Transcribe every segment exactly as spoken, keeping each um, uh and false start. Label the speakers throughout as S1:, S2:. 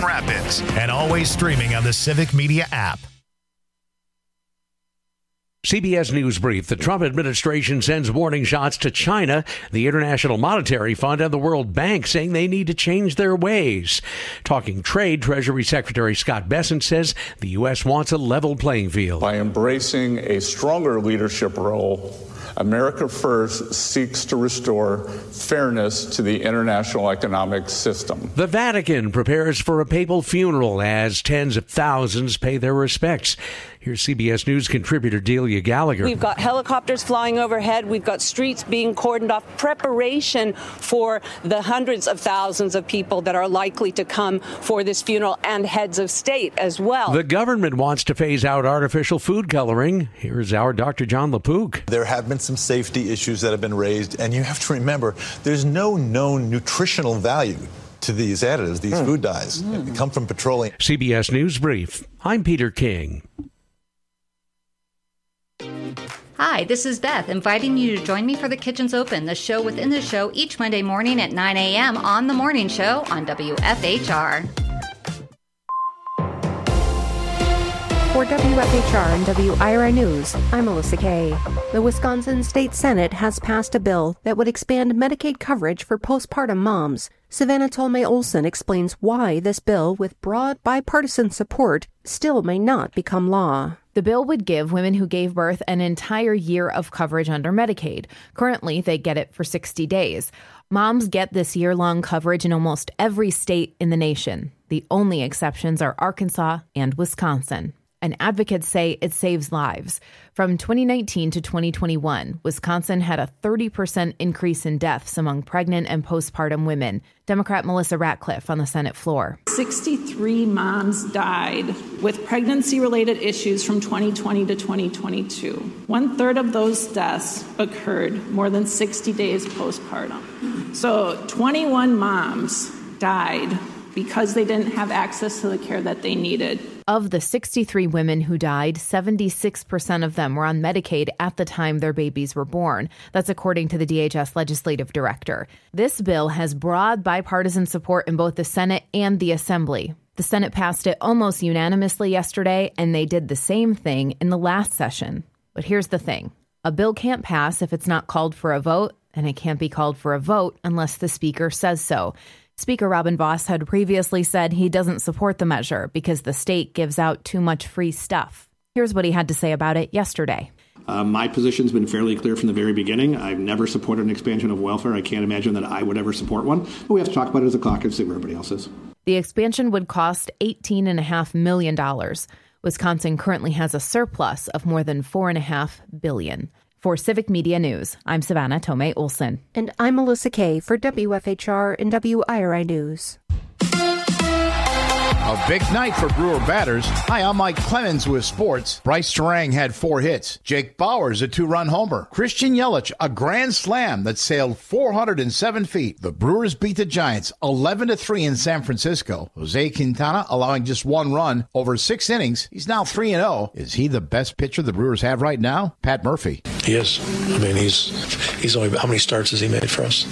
S1: Rapids, and always streaming on the Civic Media app.
S2: C B S News Brief. The Trump administration sends warning shots to China, the International Monetary Fund, and the World Bank, saying they need to change their ways. Talking trade, Treasury Secretary Scott Bessent says the U S wants a level playing field.
S3: By embracing a stronger leadership role, America First seeks to restore fairness to the international economic system.
S2: The Vatican prepares for a papal funeral as tens of thousands pay their respects. Here's C B S News contributor Delia Gallagher.
S4: We've got helicopters flying overhead. We've got streets being cordoned off. Preparation for the hundreds of thousands of people that are likely to come for this funeral, and heads of state as well.
S2: The government wants to phase out artificial food coloring. Here's our Doctor John LaPook.
S5: There have been some safety issues that have been raised, and you have to remember there's no known nutritional value to these additives, these mm. food dyes. Mm. They come from petroleum.
S2: C B S News Brief. I'm Peter King.
S6: Hi, this is Beth, inviting you to join me for The Kitchen's Open, the show within the show each Monday morning at nine a.m. on The Morning Show on W F H R.
S7: For W F H R and W I R I News, I'm Melissa Kay. The Wisconsin State Senate has passed a bill that would expand Medicaid coverage for postpartum moms. Savannah Tolmay Olson explains why this bill, with broad bipartisan support, still may not become law.
S8: The bill would give women who gave birth an entire year of coverage under Medicaid. Currently, they get it for sixty days. Moms get this year-long coverage in almost every state in the nation. The only exceptions are Arkansas and Wisconsin. And advocates say it saves lives. From twenty nineteen to twenty twenty-one, Wisconsin had a thirty percent increase in deaths among pregnant and postpartum women. Democrat Melissa Ratcliffe on the Senate floor.
S9: sixty-three moms died with pregnancy-related issues from twenty twenty to twenty twenty-two. One third of those deaths occurred more than sixty days postpartum. So twenty-one moms died because they didn't have access to the care that they needed.
S8: Of the sixty-three women who died, seventy-six percent of them were on Medicaid at the time their babies were born. That's according to the D H S legislative director. This bill has broad bipartisan support in both the Senate and the Assembly. The Senate passed it almost unanimously yesterday, and they did the same thing in the last session. But here's the thing. A bill can't pass if it's not called for a vote, and it can't be called for a vote unless the Speaker says so. Speaker Robin Vos had previously said he doesn't support the measure because the state gives out too much free stuff. Here's what he had to say about it yesterday.
S10: Uh, my position's been fairly clear from the very beginning. I've never supported an expansion of welfare. I can't imagine that I would ever support one. But we have to talk about it as a caucus, see where everybody else is.
S8: The expansion would cost eighteen point five million dollars. Wisconsin currently has a surplus of more than four point five billion dollars. For Civic Media News, I'm Savannah Tolmay Olson.
S7: And I'm Melissa Kay for W F H R and W I R I News.
S11: A big night for Brewer batters. Hi, I'm Mike Clemens with sports. Bryce Terang had four hits. Jake Bowers, a two-run homer. Christian Yelich, a grand slam that sailed four hundred seven feet. The Brewers beat the Giants eleven to three in San Francisco. Jose Quintana allowing just one run over six innings. He's now three and oh. Is he the best pitcher the Brewers have right now? Pat Murphy.
S12: He is. I mean, he's he's only, how many starts has he made for us?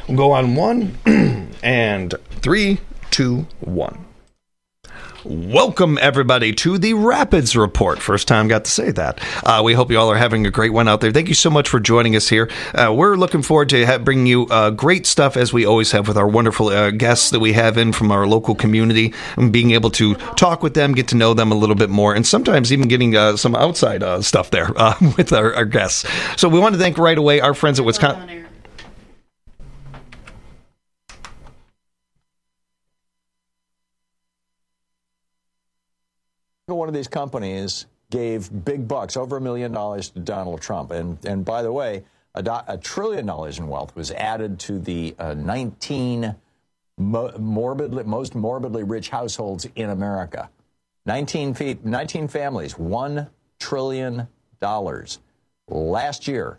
S13: We'll go on one and three, two, one. Welcome, everybody, to the Rapids Report. First time got to say that. Uh, we hope you all are having a great one out there. Thank you so much for joining us here. Uh, we're looking forward to ha- bringing you uh, great stuff, as we always have with our wonderful uh, guests that we have in from our local community, and being able to talk with them, get to know them a little bit more, and sometimes even getting uh, some outside uh, stuff there uh, with our, our guests. So we want to thank right away our friends at Wisconsin.
S14: One of these companies gave big bucks, over a million dollars, to Donald Trump. And and by the way, a, do, a trillion dollars in wealth was added to the uh, nineteen mo- morbidly, most morbidly rich households in America. nineteen, fe- nineteen families, one trillion dollars last year.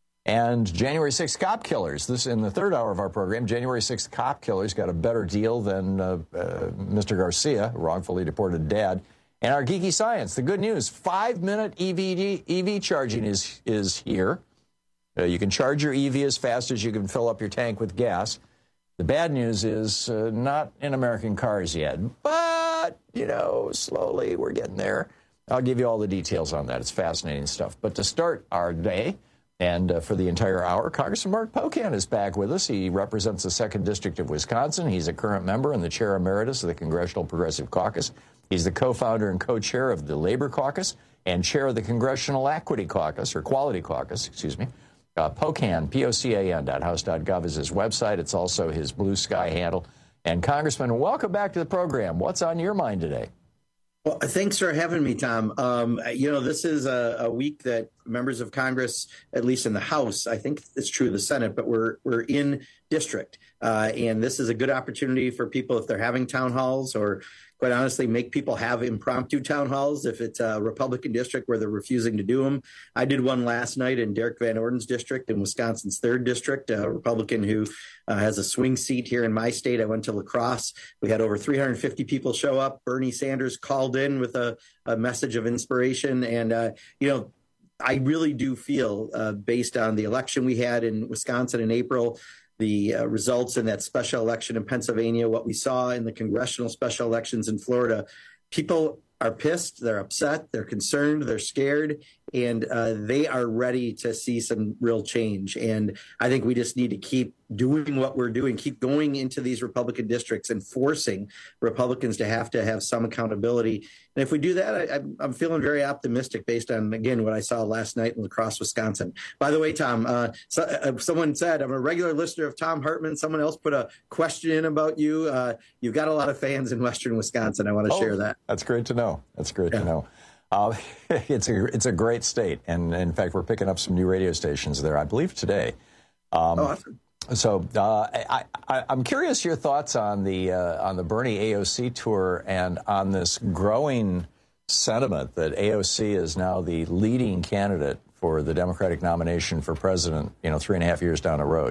S14: And January sixth cop killers, this in the third hour of our program, January sixth cop killers got a better deal than uh, uh, Mister Garcia, wrongfully deported dad. And our geeky science, the good news, five-minute E V, E V charging is, is here. Uh, you can charge your E V as fast as you can fill up your tank with gas. The bad news is uh, not in American cars yet, but, you know, slowly we're getting there. I'll give you all the details on that. It's fascinating stuff. But to start our day, and uh, for the entire hour, Congressman Mark Pocan is back with us. He represents the second District of Wisconsin. He's a current member and the Chair Emeritus of the Congressional Progressive Caucus. He's the co-founder and co-chair of the Labor Caucus and chair of the Congressional Equity Caucus, or Quality Caucus, excuse me. Uh, Pocan, P O C A N dot house dot gov is his website. It's also his Blue Sky handle. And Congressman, welcome back to the program. What's on your mind today?
S15: Well, thanks for having me, Tom. Um, you know, this is a, a week that members of Congress, at least in the House, I think it's true of the Senate, but we're we're in district. Uh, and this is a good opportunity for people, if they're having town halls, or quite honestly, make people have impromptu town halls if it's a Republican district where they're refusing to do them. I did one last night in Derek Van Orden's district, in Wisconsin's third district, a Republican who uh, has a swing seat here in my state. I went to La Crosse. We had over three hundred fifty people show up. Bernie Sanders called in with a, a message of inspiration. And, uh, you know, I really do feel, uh, based on the election we had in Wisconsin in April, the uh, results in that special election in Pennsylvania, what we saw in the congressional special elections in Florida, people are pissed, they're upset, they're concerned, they're scared, and uh, they are ready to see some real change. And I think we just need to keep doing what we're doing, keep going into these Republican districts and forcing Republicans to have to have some accountability. And if we do that, I, I'm feeling very optimistic based on, again, what I saw last night in La Crosse, Wisconsin. By the way, Tom, uh, so, uh, someone said, I'm a regular listener of Tom Hartman. Someone else put a question in about you. Uh, you've got a lot of fans in Western Wisconsin. I want to
S14: oh,
S15: share that.
S14: That's great to know. That's great yeah. to know. Uh, it's a it's a great state, and in fact, we're picking up some new radio stations there, I believe, today. Um,
S15: oh, awesome.
S14: So uh, I, I, I'm curious your thoughts on the uh, on the Bernie A O C tour and on this growing sentiment that A O C is now the leading candidate for the Democratic nomination for president, you know, three and a half years down the road.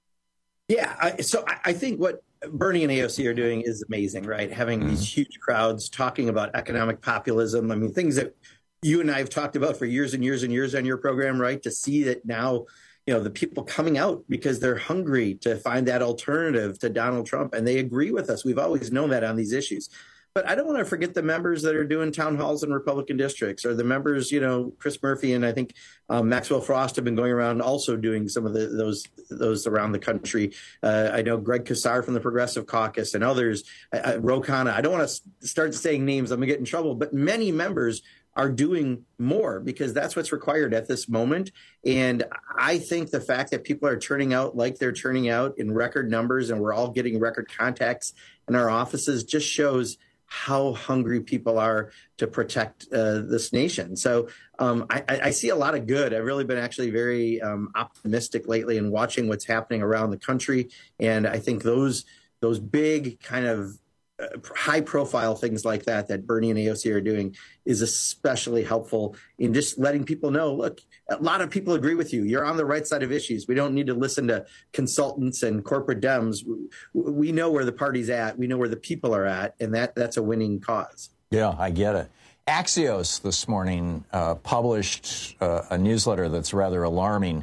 S15: Yeah, I, so I, I think what Bernie and A O C are doing is amazing, right? Having mm-hmm. these huge crowds talking about economic populism. I mean, things that you and I have talked about for years and years and years on your program, right? To see that now, you know, the people coming out because they're hungry to find that alternative to Donald Trump, and they agree with us. We've always known that on these issues. But I don't want to forget the members that are doing town halls in Republican districts, or the members, you know, Chris Murphy and I think um, Maxwell Frost have been going around also doing some of the, those those around the country. Uh, I know Greg Kassar from the Progressive Caucus and others, uh, Ro Khanna. I don't want to start saying names. I'm going to get in trouble. But many members are doing more because that's what's required at this moment. And I think the fact that people are turning out like they're turning out in record numbers, and we're all getting record contacts in our offices, just shows how hungry people are to protect uh, this nation. So um, I, I see a lot of good. I've really been actually very um, optimistic lately in watching what's happening around the country. And I think those those big kind of uh, high profile things like that that Bernie and A O C are doing is especially helpful in just letting people know, look, a lot of people agree with you. You're on the right side of issues. We don't need to listen to consultants and corporate Dems. We know where the party's at. We know where the people are at, and that that's a winning cause.
S14: Yeah, I get it. Axios this morning uh, published uh, a newsletter that's rather alarming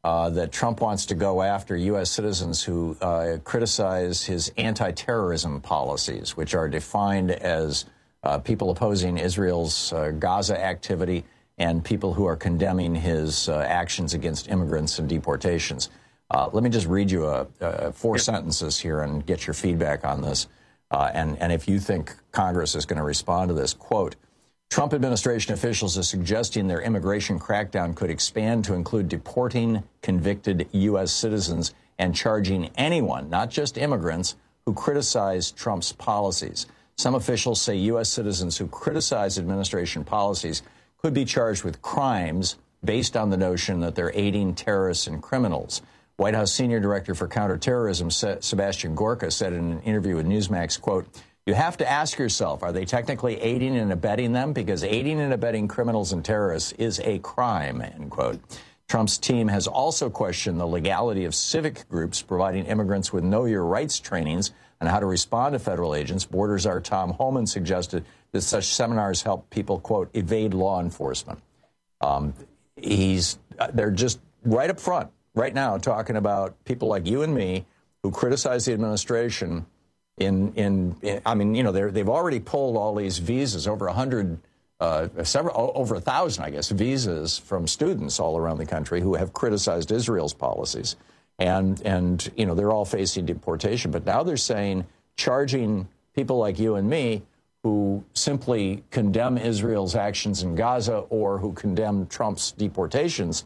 S14: uh, that Trump wants to go after U S citizens who uh, criticize his anti-terrorism policies, which are defined as uh, people opposing Israel's uh, Gaza activity and people who are condemning his uh, actions against immigrants and deportations. Uh, let me just read you a, a four sentences here and get your feedback on this. Uh, and, and if you think Congress is going to respond to this, quote, Trump administration officials are suggesting their immigration crackdown could expand to include deporting convicted U S citizens and charging anyone, not just immigrants, who criticize Trump's policies. Some officials say U S citizens who criticize administration policies could be charged with crimes based on the notion that they're aiding terrorists and criminals. White House Senior Director for Counterterrorism, Sebastian Gorka, said in an interview with Newsmax, quote, you have to ask yourself, are they technically aiding and abetting them? Because aiding and abetting criminals and terrorists is a crime, end quote. Trump's team has also questioned the legality of civic groups providing immigrants with know your rights trainings on how to respond to federal agents. Borders Czar Tom Homan suggested that such seminars help people, quote, evade law enforcement. Um, he's, they're just right up front right now talking about people like you and me who criticize the administration in, in, in I mean, you know, they're, they've already pulled all these visas, over a hundred, uh, several, over a thousand, I guess, visas from students all around the country who have criticized Israel's policies. And, and, you know, they're all facing deportation. But now they're saying charging people like you and me who simply condemn Israel's actions in Gaza or who condemn Trump's deportations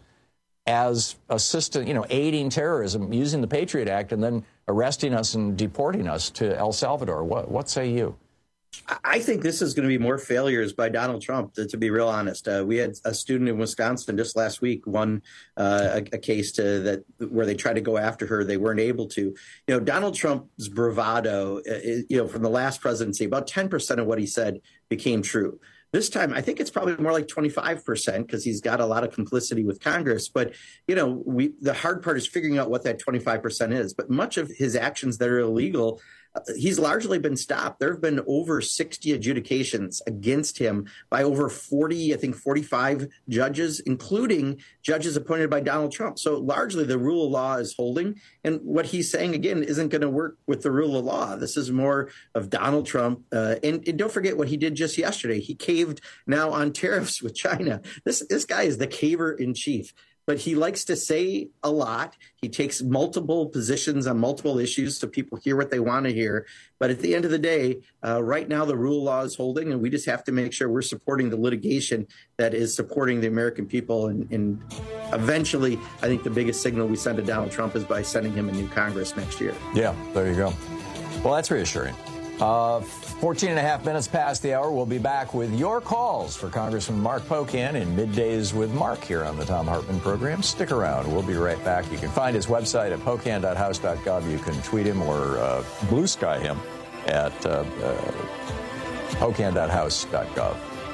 S14: as assistant, you know, aiding terrorism, using the Patriot Act, and then arresting us and deporting us to El Salvador. What, what say you?
S15: I think this is going to be more failures by Donald Trump, to, to be real honest. Uh, we had a student in Wisconsin just last week won uh, a, a case to that where they tried to go after her. They weren't able to. You know, Donald Trump's bravado, uh, is, you know, from the last presidency, about ten percent of what he said became true. This time, I think it's probably more like twenty-five percent because he's got a lot of complicity with Congress. But, you know, we the hard part is figuring out what that twenty-five percent is. But much of his actions that are illegal, uh, he's largely been stopped. There have been over sixty adjudications against him by over forty, I think forty-five judges, including judges appointed by Donald Trump. So largely the rule of law is holding. And what he's saying, again, isn't going to work with the rule of law. This is more of Donald Trump. Uh, and, and don't forget what he did just yesterday. He caved now on tariffs with China. This, this guy is the caver in chief. But he likes to say a lot. He takes multiple positions on multiple issues so people hear what they want to hear. But at the end of the day, uh, right now the rule of law is holding, and we just have to make sure we're supporting the litigation that is supporting the American people. And, and eventually, I think the biggest signal we send to Donald Trump is by sending him a new Congress next year.
S14: Yeah, there you go. Well, that's reassuring. Uh, fourteen and a half minutes past the hour. We'll be back with your calls for Congressman Mark Pocan in Middays with Mark here on the Thom Hartmann program. Stick around. We'll be right back. You can find his website at pocan dot house dot gov. You can tweet him or uh, blue sky him at uh, uh, pocan dot house dot gov.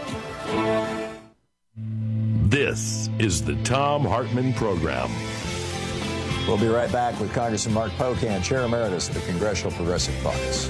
S16: This is the Thom Hartmann program.
S14: We'll be right back with Congressman Mark Pocan, Chair Emeritus of the Congressional Progressive Caucus.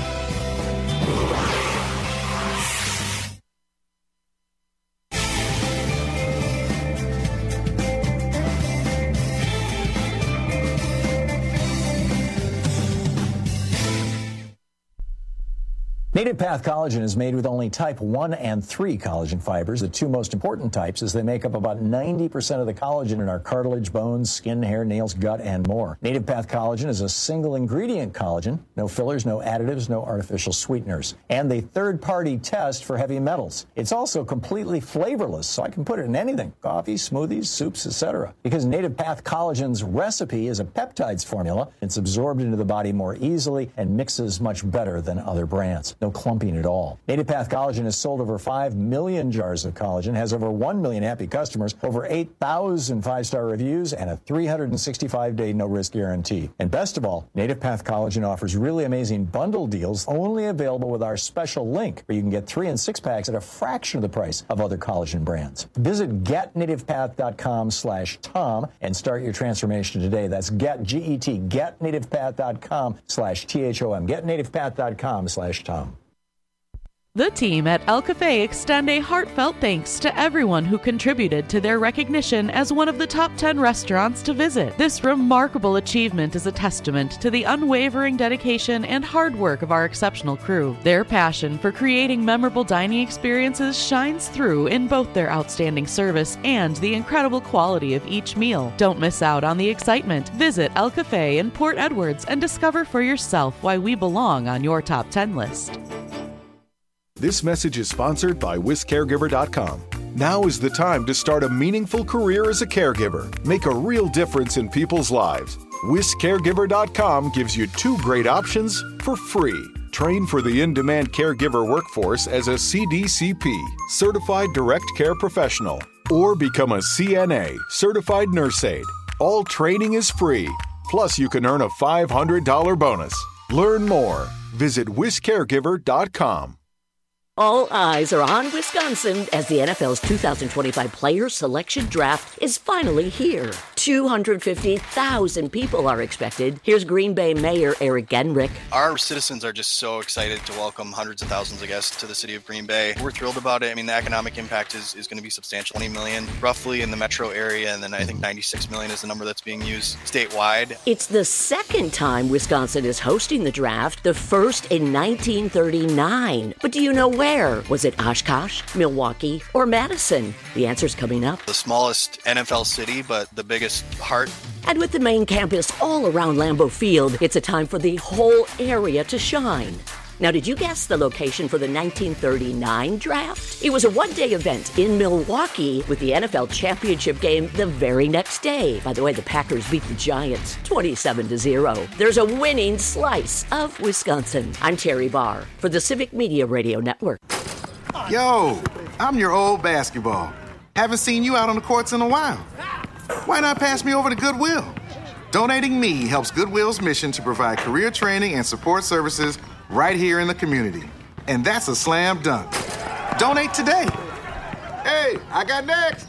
S14: Native Path Collagen is made with only type one and three collagen fibers, the two most important types, as they make up about ninety percent of the collagen in our cartilage, bones, skin, hair, nails, gut, and more. Native Path Collagen is a single ingredient collagen, no fillers, no additives, no artificial sweeteners, and a third-party test for heavy metals. It's also completely flavorless, so I can put it in anything, coffee, smoothies, soups, et cetera. Because Native Path Collagen's recipe is a peptides formula, it's absorbed into the body more easily and mixes much better than other brands. No clumping at all. Native Path Collagen has sold over five million jars of collagen, has over one million happy customers, over eight thousand five-star reviews, and a three hundred sixty-five day no-risk guarantee. And best of all, Native Path Collagen offers really amazing bundle deals only available with our special link, where you can get three and six packs at a fraction of the price of other collagen brands. Visit get native path dot com slash Tom and start your transformation today. That's get, G E T, get native path dot com slash T H O M. get native path dot com slash Tom.
S17: The team at El Cafe extend a heartfelt thanks to everyone who contributed to their recognition as one of the top ten restaurants to visit. This remarkable achievement is a testament to the unwavering dedication and hard work of our exceptional crew. Their passion for creating memorable dining experiences shines through in both their outstanding service and the incredible quality of each meal. Don't miss out on the excitement. Visit El Cafe in Port Edwards and discover for yourself why we belong on your top ten list.
S18: This message is sponsored by Wis Caregiver dot com. Now is the time to start a meaningful career as a caregiver. Make a real difference in people's lives. Wis Caregiver dot com gives you two great options for free. Train for the in-demand caregiver workforce as a C D C P, Certified Direct Care Professional, or become a C N A, Certified Nurse Aide. All training is free. Plus, you can earn a five hundred dollars bonus. Learn more. Visit Wis Caregiver dot com.
S19: All eyes are on Wisconsin as the N F L's two thousand twenty-five Player Selection Draft is finally here. two hundred fifty thousand people are expected. Here's Green Bay Mayor Eric Genrich.
S20: Our citizens are just so excited to welcome hundreds of thousands of guests to the city of Green Bay. We're thrilled about it. I mean, the economic impact is, is going to be substantial. twenty million roughly in the metro area, and then I think ninety-six million is the number that's being used statewide.
S19: It's the second time Wisconsin is hosting the draft, the first in nineteen thirty-nine. But do you know where? Where? Was it Oshkosh, Milwaukee, or Madison? The answer's coming up.
S20: The smallest N F L city, but the biggest heart.
S19: And with the main campus all around Lambeau Field, it's a time for the whole area to shine. Now, did you guess the location for the nineteen thirty-nine draft? It was a one-day event in Milwaukee with the N F L championship game the very next day. By the way, the Packers beat the Giants twenty-seven to zero. There's a winning slice of Wisconsin. I'm Terry Barr for the Civic Media Radio Network.
S21: Yo, I'm your old basketball. Haven't seen you out on the courts in a while. Why not pass me over to Goodwill? Donating me helps Goodwill's mission to provide career training and support services right here in the community. And that's a slam dunk. Donate today. Hey, I got next.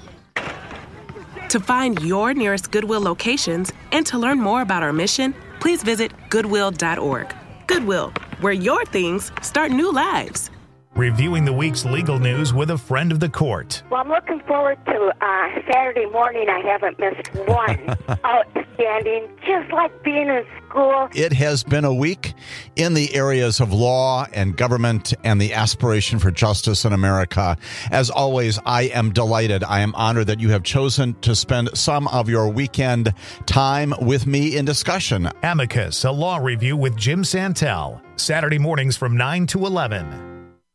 S22: To find your nearest Goodwill locations and to learn more about our mission, please visit goodwill dot org. Goodwill, where your things start new lives.
S1: Reviewing the week's legal news with a friend of the court.
S23: Well, I'm looking forward to uh, Saturday morning. I haven't missed one. Outstanding, just like being in school.
S11: It has been a week in the areas of law and government and the aspiration for justice in America. As always, I am delighted. I am honored that you have chosen to spend some of your weekend time with me in discussion.
S1: Amicus, a law review with Jim Santel. Saturday mornings from nine to eleven.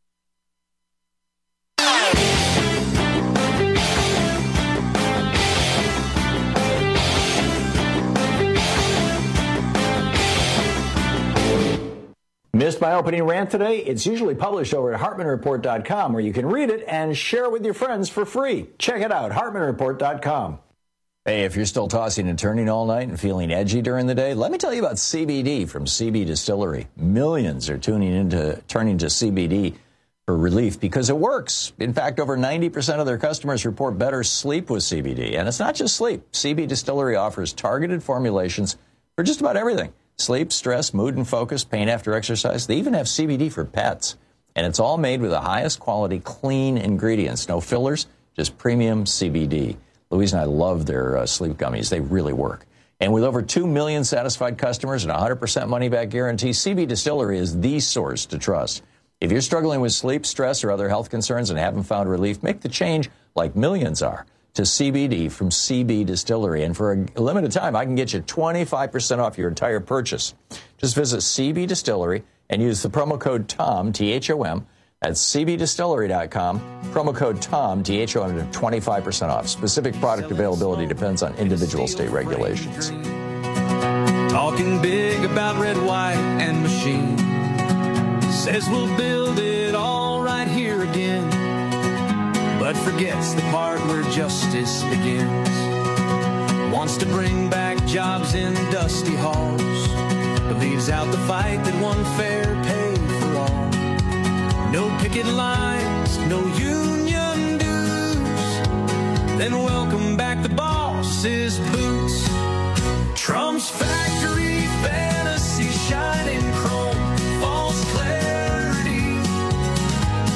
S14: Missed my opening rant today? It's usually published over at Hartman Report dot com, where you can read it and share it with your friends for free. Check it out, Hartman Report dot com. Hey, if you're still tossing and turning all night and feeling edgy during the day, let me tell you about C B D from C B Distillery. Millions are tuning into turning to C B D for relief because it works. In fact, over ninety percent of their customers report better sleep with C B D. And it's not just sleep. C B Distillery offers targeted formulations for just about everything. Sleep, stress, mood and focus, pain after exercise. They even have C B D for pets. And it's all made with the highest quality, clean ingredients. No fillers, just premium C B D. Louise and I love their uh, sleep gummies. They really work. And with over two million satisfied customers and a one hundred percent money-back guarantee, C B Distillery is the source to trust. If you're struggling with sleep, stress, or other health concerns and haven't found relief, make the change like millions are to C B D from C B Distillery. And for a limited time, I can get you twenty-five percent off your entire purchase. Just visit C B Distillery and use the promo code TOM, T H O M. That's C B Distillery dot com. Promo code TOM, T H O M, to twenty-five percent off. Specific product availability depends on individual state regulations.
S24: Talking big about red, white, and machine. Says we'll build it all right here again, but forgets the part where justice begins. Wants to bring back jobs in dusty halls, but leaves out the fight that won fair pay for all. No picket lines, no union dues. Then welcome back the boss's boots. Trump's factory fantasy shining chrome, false clarity.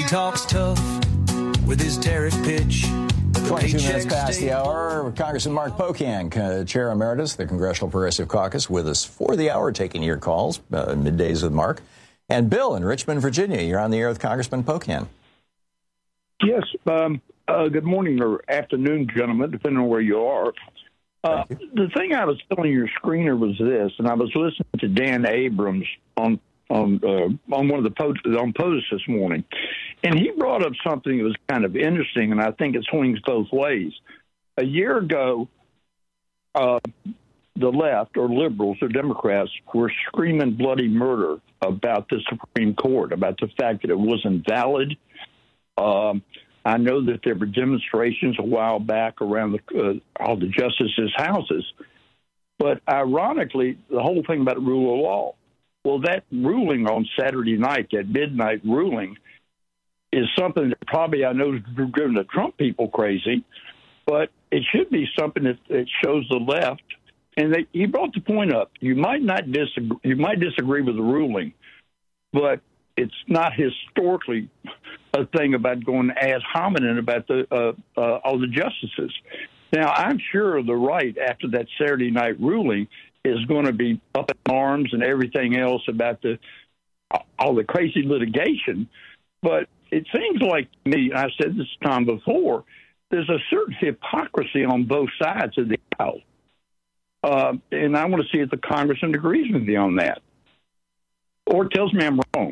S24: talks tough with his tariff pitch.
S14: twenty-two minutes past the hour. Congressman Mark Pocan, uh, Chair Emeritus, the Congressional Progressive Caucus, with us for the hour, taking your calls, uh, middays with Mark. And Bill in Richmond, Virginia, you're on the air with Congressman Pocan.
S2: Yes. Um, uh, good morning or afternoon, gentlemen, depending on where you are. Uh, the thing I was telling your screener was this, and I was listening to Dan Abrams on on uh, on one of the posts on posts this morning, and he brought up something that was kind of interesting, and I think it swings both ways. A year ago, uh, the left or liberals or Democrats were screaming bloody murder about the Supreme Court, about the fact that it wasn't valid. Um, I know that there were demonstrations a while back around the, uh, all the justices' houses. But ironically, the whole thing about the rule of law, well, that ruling on Saturday night, that midnight ruling, is something that probably I know has driven the Trump people crazy, but it should be something that, that shows the left. And they, he brought the point up. You might not disagree, you might disagree with the ruling, but it's not historically a thing about going ad hominem about the uh, uh, all the justices. Now, I'm sure the right, after that Saturday night ruling, is going to be up in arms and everything else about the all the crazy litigation. But it seems like to me, and I said this time before, there's a certain hypocrisy on both sides of the aisle. Uh, and I want to see if the congressman agrees with me on that or tells me I'm wrong.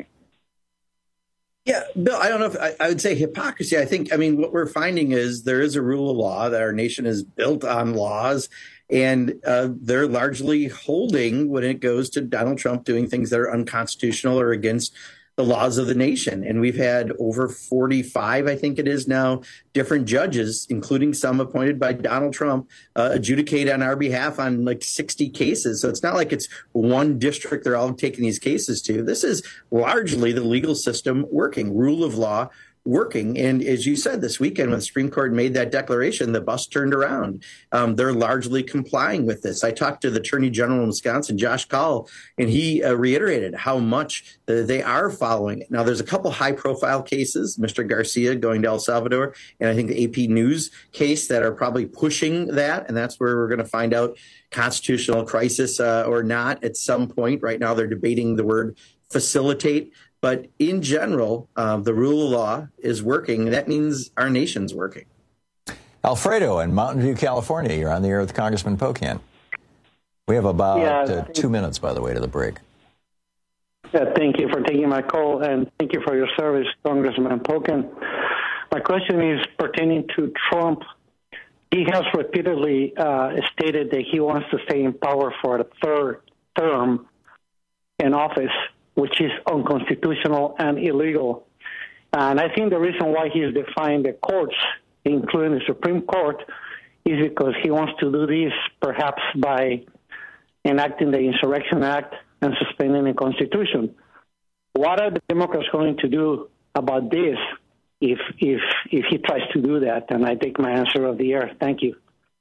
S15: Yeah, Bill, I don't know if I, I would say hypocrisy. I think, I mean, what we're finding is there is a rule of law, that our nation is built on laws, and uh, they're largely holding when it goes to Donald Trump doing things that are unconstitutional or against the laws of the nation. And we've had over forty-five, I think it is now, different judges, including some appointed by Donald Trump, uh, adjudicate on our behalf on like sixty cases. So it's not like it's one district they're all taking these cases to. This is largely the legal system working, rule of law working. And as you said, this weekend when the Supreme Court made that declaration, the bus turned around. Um, they're largely complying with this. I talked to the Attorney General in Wisconsin, Josh Kaul, and he uh, reiterated how much uh, they are following it. Now, there's a couple high-profile cases, Mister Garcia going to El Salvador, and I think the A P News case that are probably pushing that, and that's where we're going to find out constitutional crisis uh, or not at some point. Right now, they're debating the word facilitate. But in general, uh, the rule of law is working. That means our nation's working.
S14: Alfredo in Mountain View, California. You're on the air with Congressman Pocan. We have about
S3: yeah,
S14: uh, two minutes, by the way, to the break.
S3: Yeah, thank you for taking my call, and thank you for your service, Congressman Pocan. My question is pertaining to Trump. He has repeatedly uh, stated that he wants to stay in power for a third term in office, which is unconstitutional and illegal. And I think the reason why he's defying the courts, including the Supreme Court, is because he wants to do this perhaps by enacting the Insurrection Act and suspending the Constitution. What are the Democrats going to do about this if if if he tries to do that? And I take my answer of the air. Thank you.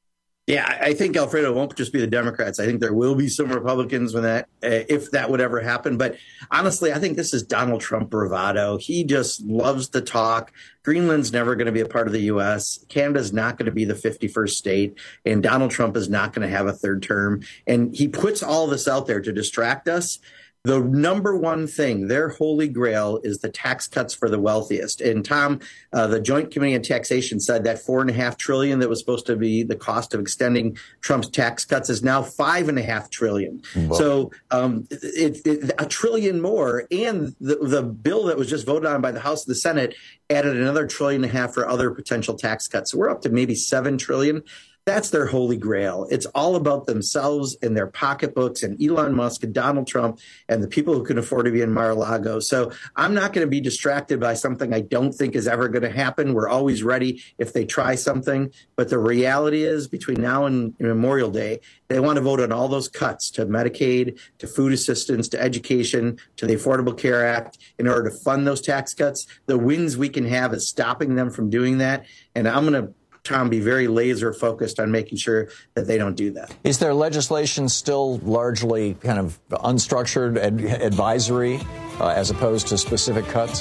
S15: Yeah, I think, Alfredo, it won't just be the Democrats. I think there will be some Republicans when that, uh, if that would ever happen. But honestly, I think this is Donald Trump bravado. He just loves to talk. Greenland's never going to be a part of the U S. Canada's not going to be the fifty-first state. And Donald Trump is not going to have a third term. And he puts all this out there to distract us. The number one thing, their holy grail, is the tax cuts for the wealthiest. And Tom, uh, the Joint Committee on Taxation said that four and a half trillion that was supposed to be the cost of extending Trump's tax cuts is now five and a half trillion. Whoa. So um, it, it, a trillion more. And the, the bill that was just voted on by the House and the Senate added another trillion and a half for other potential tax cuts. So we're up to maybe seven trillion. That's their holy grail. It's all about themselves and their pocketbooks and Elon Musk and Donald Trump and the people who can afford to be in Mar-a-Lago. So I'm not going to be distracted by something I don't think is ever going to happen. We're always ready if they try something. But the reality is, between now and Memorial Day, they want to vote on all those cuts to Medicaid, to food assistance, to education, to the Affordable Care Act in order to fund those tax cuts. The wins we can have is stopping them from doing that. And I'm going to Tom, be very laser focused on making sure that they don't do that.
S14: Is their legislation still largely kind of unstructured ad- advisory uh, as opposed to specific cuts?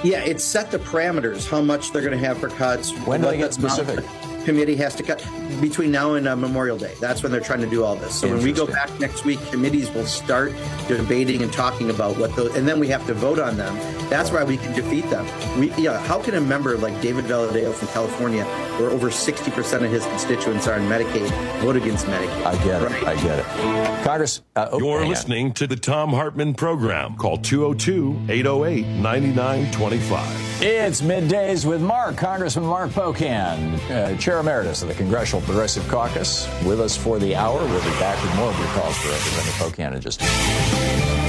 S15: Yeah, it's set the parameters, how much they're going to have for cuts.
S14: When do they get specific?
S15: Committee has to cut between now and uh, Memorial Day. That's when they're trying to do all this. So when we go back next week, committees will start debating and talking about what those, and then we have to vote on them. That's why we can defeat them. We, yeah, how can a member like David Valadao from California, where over sixty percent of his constituents are in Medicaid, vote against Medicaid?
S14: I get it.
S15: Right?
S14: I get it. Congress, uh, oh,
S16: you're listening on. to the Tom Hartman program. Call two oh two, eight oh eight, nine nine two five.
S14: It's Middays with Mark, Congressman Mark Pocan, uh, Chair Emeritus of the Congressional Progressive Caucus, with us for the hour. We'll be back with more of your calls for Representative Pocan in just a minute.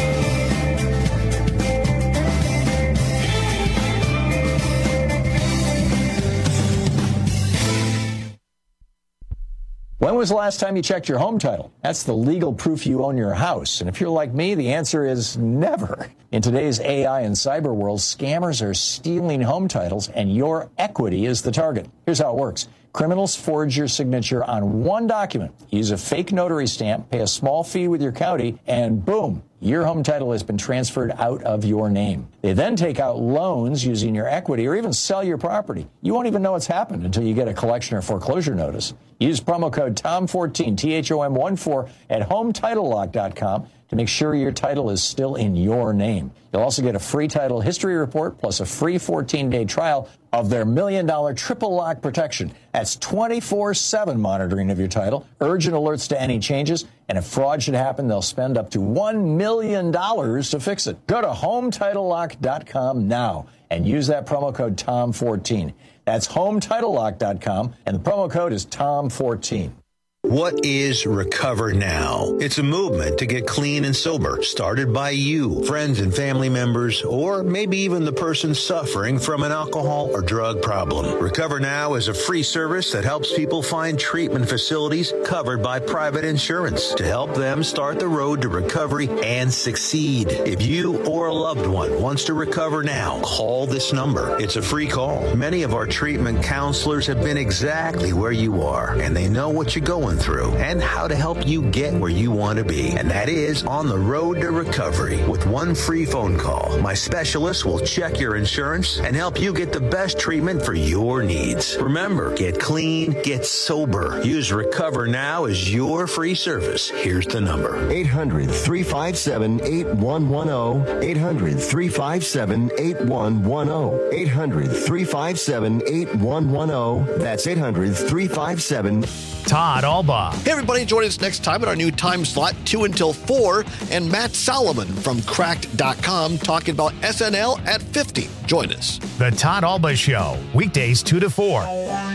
S14: When was the last time you checked your home title? That's the legal proof you own your house. And if you're like me, the answer is never. In today's A I and cyber world, scammers are stealing home titles, and your equity is the target. Here's how it works. Criminals forge your signature on one document, use a fake notary stamp, pay a small fee with your county, and boom, your home title has been transferred out of your name. They then take out loans using your equity or even sell your property. You won't even know it's happened until you get a collection or foreclosure notice. Use promo code T O M fourteen, T H O M one four, at home title lock dot com to make sure your title is still in your name. You'll also get a free title history report plus a free fourteen-day trial of their million dollar triple lock protection. That's twenty-four seven monitoring of your title, urgent alerts to any changes, and if fraud should happen, they'll spend up to one million dollars to fix it. Go to home title lock dot com now and use that promo code T O M fourteen. That's home title lock dot com, and the promo code is T O M fourteen.
S4: What is Recover Now? It's a movement to get clean and sober, started by you, friends and family members, or maybe even the person suffering from an alcohol or drug problem. Recover Now is a free service that helps people find treatment facilities covered by private insurance to help them start the road to recovery and succeed. If you or a loved one wants to recover now, call this number. It's a free call. Many of our treatment counselors have been exactly where you are, and they know what you're going through and how to help you get where you want to be. And that is on the road to recovery. With one free phone call, my specialist will check your insurance and help you get the best treatment for your needs. Remember, get clean, get sober. Use Recover Now as your free service. Here's the number.
S5: eight hundred, three five seven, eight one one zero. eight hundred, three five seven, eight one one zero. eight hundred, three five seven, eight one one zero. That's eight hundred, three five seven.
S1: Todd Alba.
S6: Hey, everybody, join us next time at our new time slot, two until four, and Matt Solomon from cracked dot com talking about S N L at fifty. Join us.
S1: The Todd Alba Show, weekdays two to four.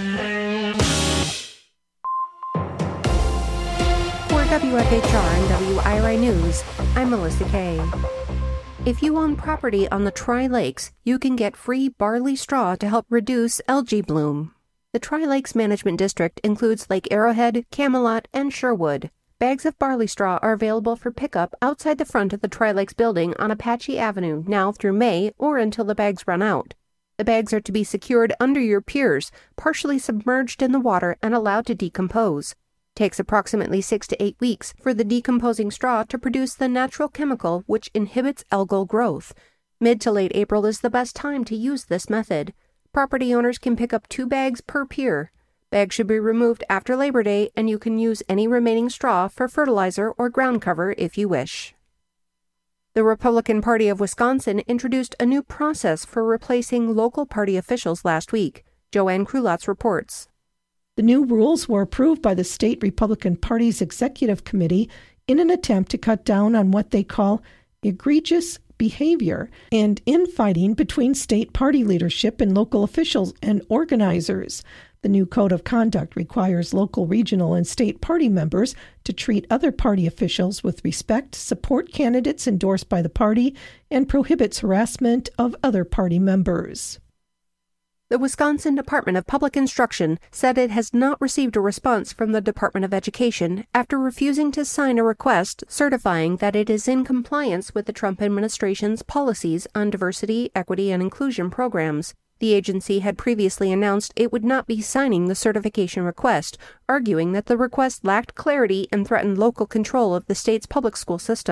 S7: For W F H R and W I R I News, I'm Melissa Kay. If you own property on the Tri-Lakes, you can get free barley straw to help reduce algae bloom. The Tri-Lakes Management District includes Lake Arrowhead, Camelot, and Sherwood. Bags of barley straw are available for pickup outside the front of the Tri-Lakes building on Apache Avenue now through May or until the bags run out. The bags are to be secured under your piers, partially submerged in the water and allowed to decompose. It takes approximately six to eight weeks for the decomposing straw to produce the natural chemical which inhibits algal growth. Mid to late April is the best time to use this method. Property owners can pick up two bags per pier. Bags should be removed after Labor Day, and you can use any remaining straw for fertilizer or ground cover if you wish. The Republican Party of Wisconsin introduced a new process for replacing local party officials last week. Joanne Krulotz reports.
S9: The new rules were approved by the state Republican Party's executive committee in an attempt to cut down on what they call egregious behavior and infighting between state party leadership and local officials and organizers. The new code of conduct requires local, regional, and state party members to treat other party officials with respect, support candidates endorsed by the party, and prohibits harassment of other party members.
S7: The Wisconsin Department of Public Instruction said it has not received a response from the Department of Education after refusing to sign a request certifying that it is in compliance with the Trump administration's policies on diversity, equity, and inclusion programs. The agency had previously announced it would not be signing the certification request, arguing that the request lacked clarity and threatened local control of the state's public school system.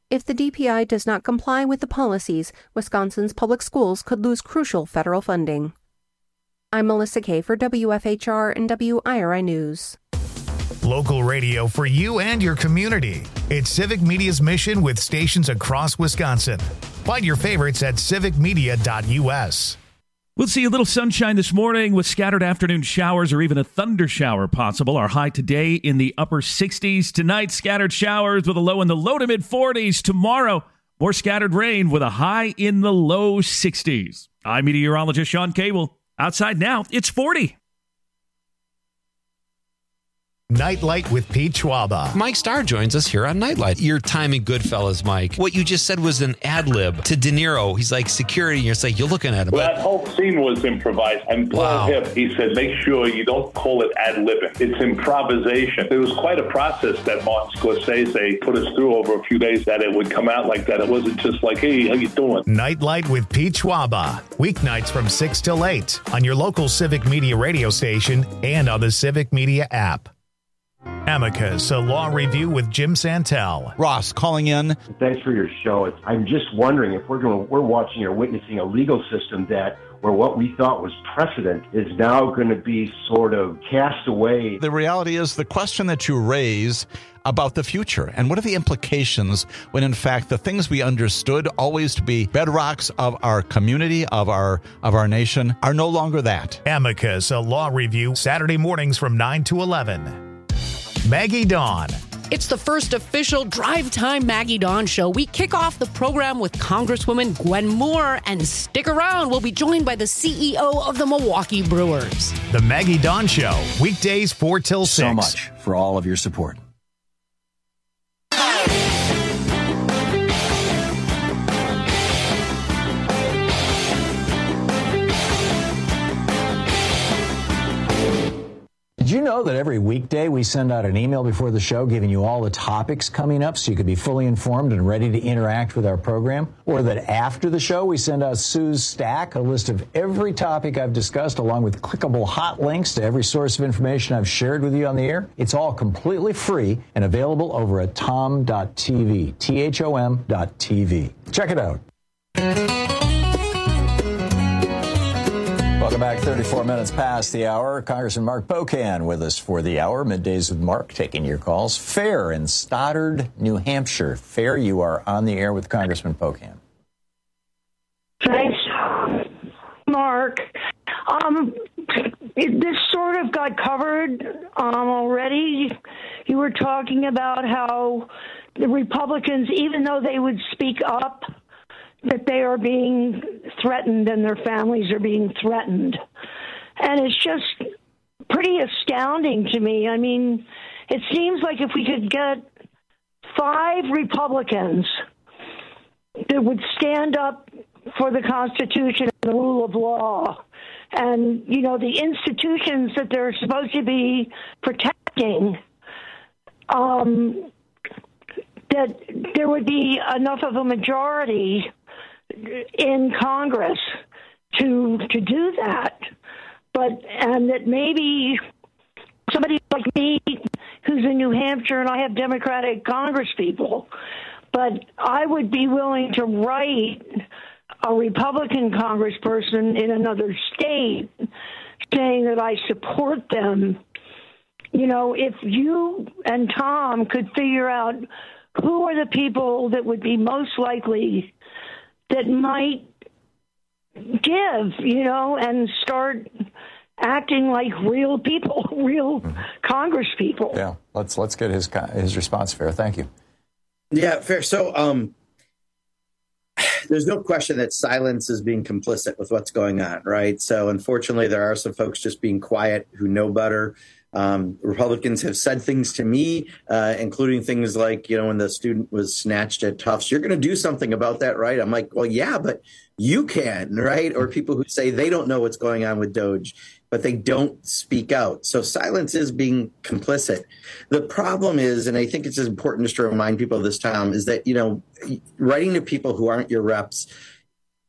S7: If the D P I does not comply with the policies, Wisconsin's public schools could lose crucial federal funding. I'm Melissa Kay for W F H R and W I R I News.
S1: Local radio for you and your community. It's Civic Media's mission with stations across Wisconsin. Find your favorites at civic media dot U S.
S8: We'll see a little sunshine this morning with scattered afternoon showers or even a thunder shower possible. Our high today in the upper sixties. Tonight, scattered showers with a low in the low to mid forties. Tomorrow, more scattered rain with a high in the low sixties. I'm meteorologist Sean Cable. Outside now, it's forty.
S1: Nightlight with Pete Schwaba.
S10: Mike Starr joins us here on Nightlight. Your time in Goodfellas, Mike. What you just said was an ad lib to De Niro. He's like security, and you're like, you're looking at him.
S12: Well, that whole scene was improvised. And Paul
S10: Wow.
S12: Hip, he said, make sure you don't call it ad libbing. It's improvisation. It was quite a process that Martin Scorsese put us through over a few days, that it would come out like that. It wasn't just like, hey, how you doing?
S1: Nightlight with Pete Schwaba. Weeknights from six till eight on your local Civic Media radio station and on the Civic Media app. Amicus, a law review with Jim Santel.
S13: Ross calling in.
S25: Thanks for your show. I'm just wondering if we're going, we're watching or witnessing a legal system that where what we thought was precedent is now going to be sort of cast away.
S13: The reality is the question that you raise about the future and what are the implications when in fact the things we understood always to be bedrocks of our community, of our of our nation, are no longer that.
S1: Amicus, a law review, Saturday mornings from nine to eleven. Maggie Dawn.
S26: It's the first official Drive Time Maggie Dawn show. We kick off the program with Congresswoman Gwen Moore, and stick around. We'll be joined by the C E O of the Milwaukee Brewers.
S1: The Maggie Dawn Show, weekdays four till six.
S27: So much for all of your support.
S14: Did you know that every weekday we send out an email before the show giving you all the topics coming up so you could be fully informed and ready to interact with our program? Or that after the show we send out Sue's Stack, a list of every topic I've discussed along with clickable hot links to every source of information I've shared with you on the air? It's all completely free and available over at tom dot t v, T H O M dot T V. Check it out. Welcome back. thirty-four minutes past the hour. Congressman Mark Pocan with us for the hour. Middays with Mark, taking your calls. Fair in Stoddard, New Hampshire. Fair, you are on the air with Congressman Pocan.
S28: Thanks, Mark. Um, it, this sort of got covered um, already. You were talking about how the Republicans, even though they would speak up, that they are being threatened and their families are being threatened. And it's just pretty astounding to me. I mean, it seems like if we could get five Republicans that would stand up for the Constitution and the rule of law and, you know, the institutions that they're supposed to be protecting, um, that there would be enough of a majority in Congress to to do that, but and that maybe somebody like me, who's in New Hampshire, and I have Democratic Congress people, but I would be willing to write a Republican congressperson in another state saying that I support them. You know, if you and Tom could figure out who are the people that would be most likely that might give, you know, and start acting like real people, real mm-hmm. Congress people.
S14: Yeah, let's let's get his his response, Fair. Thank you.
S15: Yeah, Fair. So um, there's no question that silence is being complicit with what's going on, right? So unfortunately, there are some folks just being quiet who know better. Um, Republicans have said things to me, uh, including things like, you know, when the student was snatched at Tufts, you're going to do something about that, right? I'm like, well, yeah, but you can, right? Or people who say they don't know what's going on with Doge, but they don't speak out. So silence is being complicit. The problem is, and I think it's important just to remind people this time, is that, you know, writing to people who aren't your reps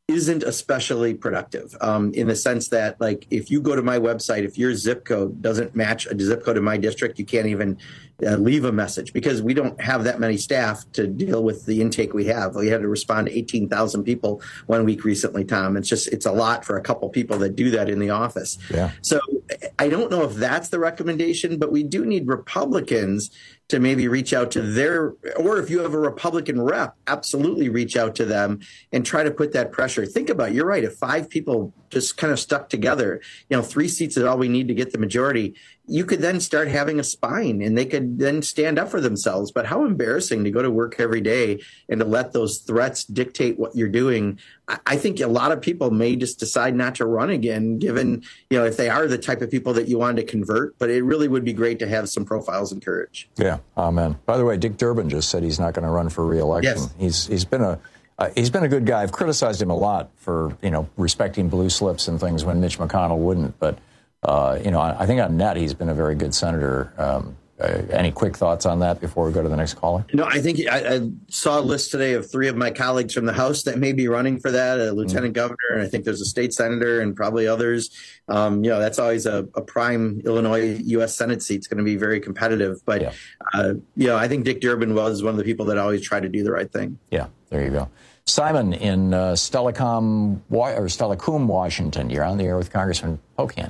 S15: isn't especially productive um, in the sense that, like, if you go to my website, if your zip code doesn't match a zip code in my district, you can't even uh, leave a message because we don't have that many staff to deal with the intake we have. We had to respond to eighteen thousand people one week recently, Tom. It's just, it's a lot for a couple people that do that in the office.
S14: Yeah.
S15: So I don't know if that's the recommendation, but we do need Republicans to maybe reach out to their, or if you have a Republican rep, absolutely reach out to them and try to put that pressure. Think about it. You're right. If five people just kind of stuck together, you know, three seats is all we need to get the majority, you could then start having a spine and they could then stand up for themselves. But how embarrassing to go to work every day and to let those threats dictate what you're doing. I think a lot of people may just decide not to run again, given, you know, if they are the type of people that you want to convert. But it really would be great to have some profiles and courage.
S14: Yeah, amen. By the way, Dick Durbin just said he's not going to run for re-election.
S15: Yes.
S14: He's he's been a uh, he's been a good guy. I've criticized him a lot for, you know, respecting blue slips and things when Mitch McConnell wouldn't. But uh, you know, I, I think on net he's been a very good senator. Um, Uh, any quick thoughts on that before we go to the next caller?
S15: No, I think I, I saw a list today of three of my colleagues from the House that may be running for that, a lieutenant mm-hmm. governor, and I think there's a state senator and probably others. Um, you know, that's always a, a prime Illinois U S Senate seat. It's going to be very competitive. But, yeah. uh, you know, I think Dick Durbin was one of the people that always try to do the right thing.
S14: Yeah, there you go. Simon in uh, Stellacom, or Stellacum, Washington. You're on the air with Congressman Pocan.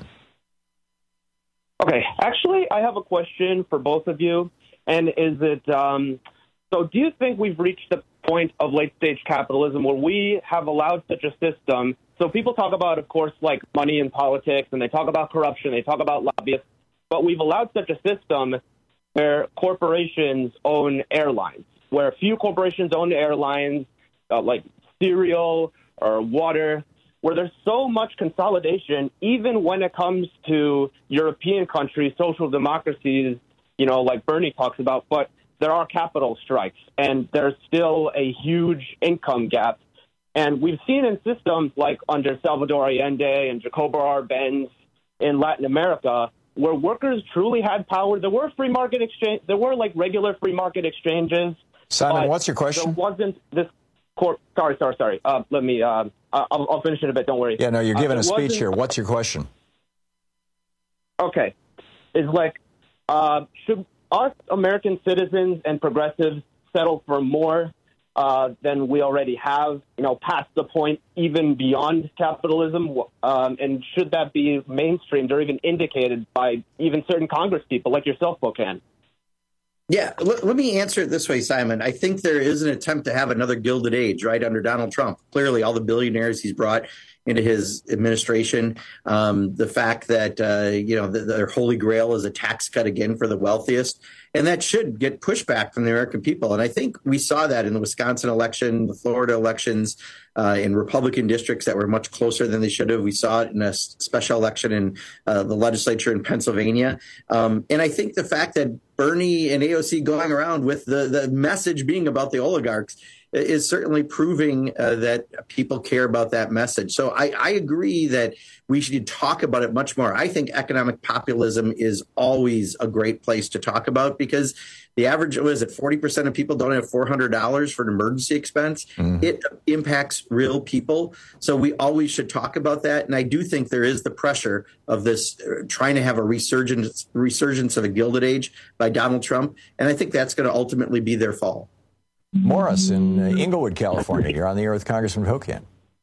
S11: Okay, actually, I have a question for both of you. And is it, um, so do you think we've reached the point of late-stage capitalism where we have allowed such a system? So people talk about, of course, like money in politics, and they talk about corruption, they talk about lobbyists, but we've allowed such a system where corporations own airlines, where a few corporations own airlines, uh, like cereal or water, where there's so much consolidation, even when it comes to European countries, social democracies, you know, like Bernie talks about, but there are capital strikes, and there's still a huge income gap. And we've seen in systems like under Salvador Allende and Jacobo Arbenz in Latin America, where workers truly had power. There were free market exchange, there were like regular free market exchanges.
S14: Simon, what's your question?
S11: There wasn't this court. Sorry, sorry, sorry. Uh, let me. Uh, I'll, I'll finish in a bit. Don't worry.
S14: Yeah, no, you're giving
S11: uh,
S14: a speech here. What's your question?
S11: Okay, it's like, uh, should us American citizens and progressives settle for more uh, than we already have? You know, past the point, even beyond capitalism, um, and should that be mainstreamed or even indicated by even certain Congress people like yourself, Pocan?
S15: Yeah, let, let me answer it this way, Simon. I think there is an attempt to have another Gilded Age, right, under Donald Trump. Clearly, all the billionaires he's brought into his administration, um, the fact that, uh, you know, the, their holy grail is a tax cut again for the wealthiest, and that should get pushback from the American people. And I think we saw that in the Wisconsin election, the Florida elections, uh, in Republican districts that were much closer than they should have. We saw it in a special election in uh, the legislature in Pennsylvania. Um, and I think the fact that Bernie and A O C going around with the, the message being about the oligarchs is certainly proving uh, that people care about that message. So I, I agree that we should talk about it much more. I think economic populism is always a great place to talk about because the average, what is it, forty percent of people don't have four hundred dollars for an emergency expense. Mm-hmm. It impacts real people. So we always should talk about that. And I do think there is the pressure of this uh, trying to have a resurgence, resurgence of a Gilded Age by Donald Trump. And I think that's going to ultimately be their fall.
S14: Morris in uh, Inglewood, California. You're on the air with Congressman Pocan.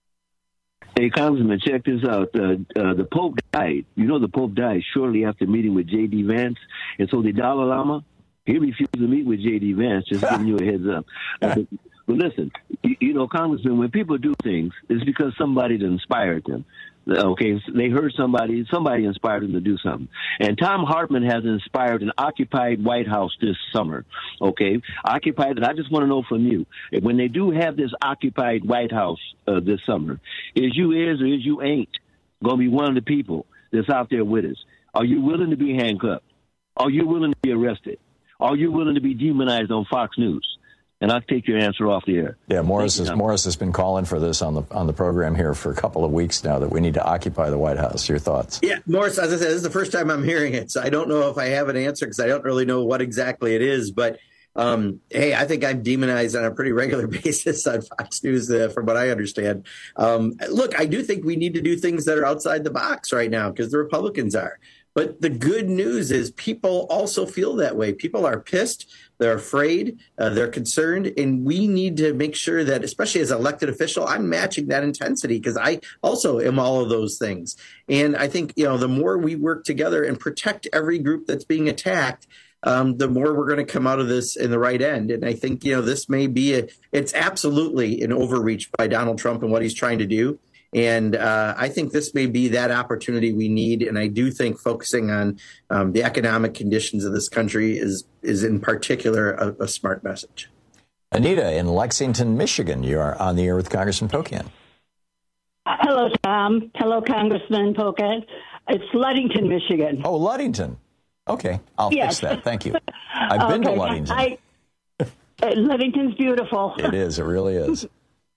S17: Hey, Congressman, check this out. Uh, uh, the Pope died. You know the Pope died shortly after meeting with J D. Vance. And so the Dalai Lama, he refused to meet with J D. Vance, just giving you a heads up. Uh, but, but listen, you, you know, Congressman, when people do things, it's because somebody inspired them. Okay, they heard somebody, somebody inspired them to do something. And Tom Hartman has inspired an occupied White House this summer. Okay, occupied, and I just want to know from you, when they do have this occupied White House uh, this summer, is you is or is you ain't going to be one of the people that's out there with us? Are you willing to be handcuffed? Are you willing to be arrested? Are you willing to be demonized on Fox News? And I'll take your answer off the air.
S14: Yeah, Morris has, Morris has been calling for this on the on the program here for a couple of weeks now, that we need to occupy the White This Your thoughts?
S15: Yeah, Morris, as I said, this is the first time I'm hearing it, so I don't know if I have an answer because I don't really know what exactly it is. But Um, hey, I think I'm demonized on a pretty regular basis on Fox News, uh, from what I understand. Um, look, I do think we need to do things that are outside the box right now because the Republicans are. But the good news is people also feel that way. People are pissed. They're afraid. Uh, they're concerned. And we need to make sure that, especially as an elected official, I'm matching that intensity because I also am all of those things. And I think, you know, the more we work together and protect every group that's being attacked, um, the more we're going to come out of this in the right end. And I think, you know, this may be a, it's absolutely an overreach by Donald Trump and what he's trying to do. And uh, I think this may be that opportunity we need. And I do think focusing on um, the economic conditions of this country is, is in particular, a, a smart message.
S14: Anita in Lexington, Michigan, you are on the air with Congressman Pocan.
S2: Hello, Tom. Hello, Congressman Pocan. It's Ludington, Michigan.
S14: Oh, Ludington. Okay, I'll
S2: yes.
S14: fix that. Thank you. I've been
S2: okay.
S14: to Ludington.
S2: I, Ludington's beautiful.
S14: It is. It really is.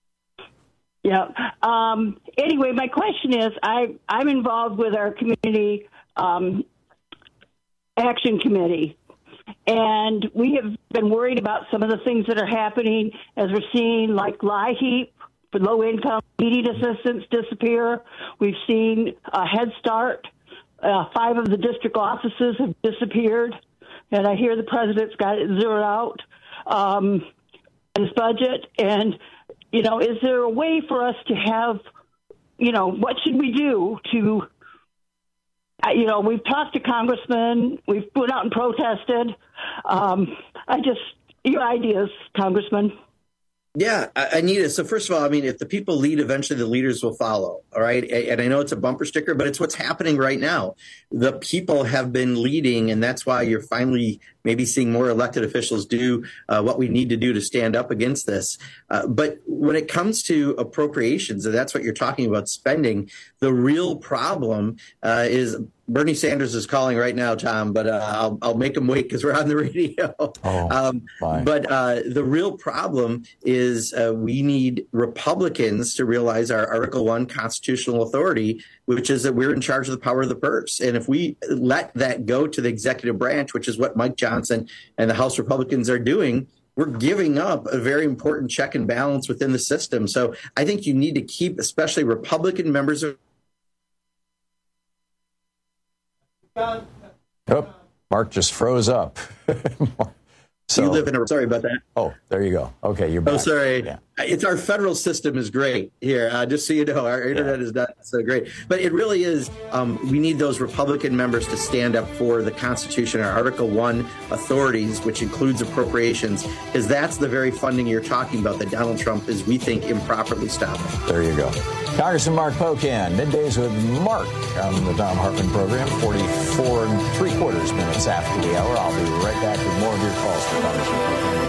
S2: Yeah. Um, anyway, my question is, I, I'm involved with our community um, action committee, and we have been worried about some of the things that are happening as we're seeing, like LIHEAP for low-income heating assistance disappear. We've seen uh, Head Start. Uh, five of the district offices have disappeared, and I hear the president's got it zeroed out um, in his budget. And you know, is there a way for us to have, you know, what should we do to, uh, you know, we've talked to congressmen, we've went out and protested. Um, I just, your ideas, Congressman.
S15: Yeah, Anita. So first of all, I mean, if the people lead, eventually the leaders will follow. All right. And I know it's a bumper sticker, but it's what's happening right now. The people have been leading, and that's why you're finally maybe seeing more elected officials do uh, what we need to do to stand up against this. Uh, but when it comes to appropriations, and that's what you're talking about, spending, the real problem uh, is Bernie Sanders is calling right now, Tom, but uh, I'll, I'll make him wait because we're on the radio.
S14: Oh,
S15: um, but uh, the real problem is uh, we need Republicans to realize our Article One constitutional authority, which is that we're in charge of the power of the purse. And if we let that go to the executive branch, which is what Mike Johnson and the House Republicans are doing, we're giving up a very important check and balance within the system. So I think you need to keep, especially Republican members of
S14: Oh, Mark just froze up. So,
S15: you live in a, sorry about that.
S14: Oh, there you go. Okay, you're back.
S15: Oh, sorry.
S14: Yeah.
S15: It's our federal system is great here. Uh, just so you know, our internet yeah. is not so great. But it really is. Um, we need those Republican members to stand up for the Constitution, our Article One authorities, which includes appropriations, because that's the very funding you're talking about that Donald Trump is, we think, improperly stopping.
S14: There you go. Congressman Mark Pocan, Middays with Mark on the Thom Hartmann program, forty-four and three quarters minutes after the hour. I'll be right back with more of your calls for Congressman Pocan.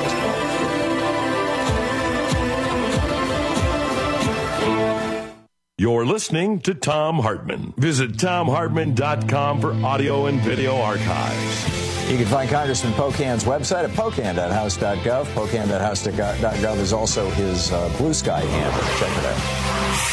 S16: You're listening to Thom Hartmann. Visit Thom Hartmann dot com for audio and video archives.
S14: You can find Congressman Pocan's website at pocan dot house dot gov. pocan dot house dot gov is also his uh, Blue Sky handle. Check it out.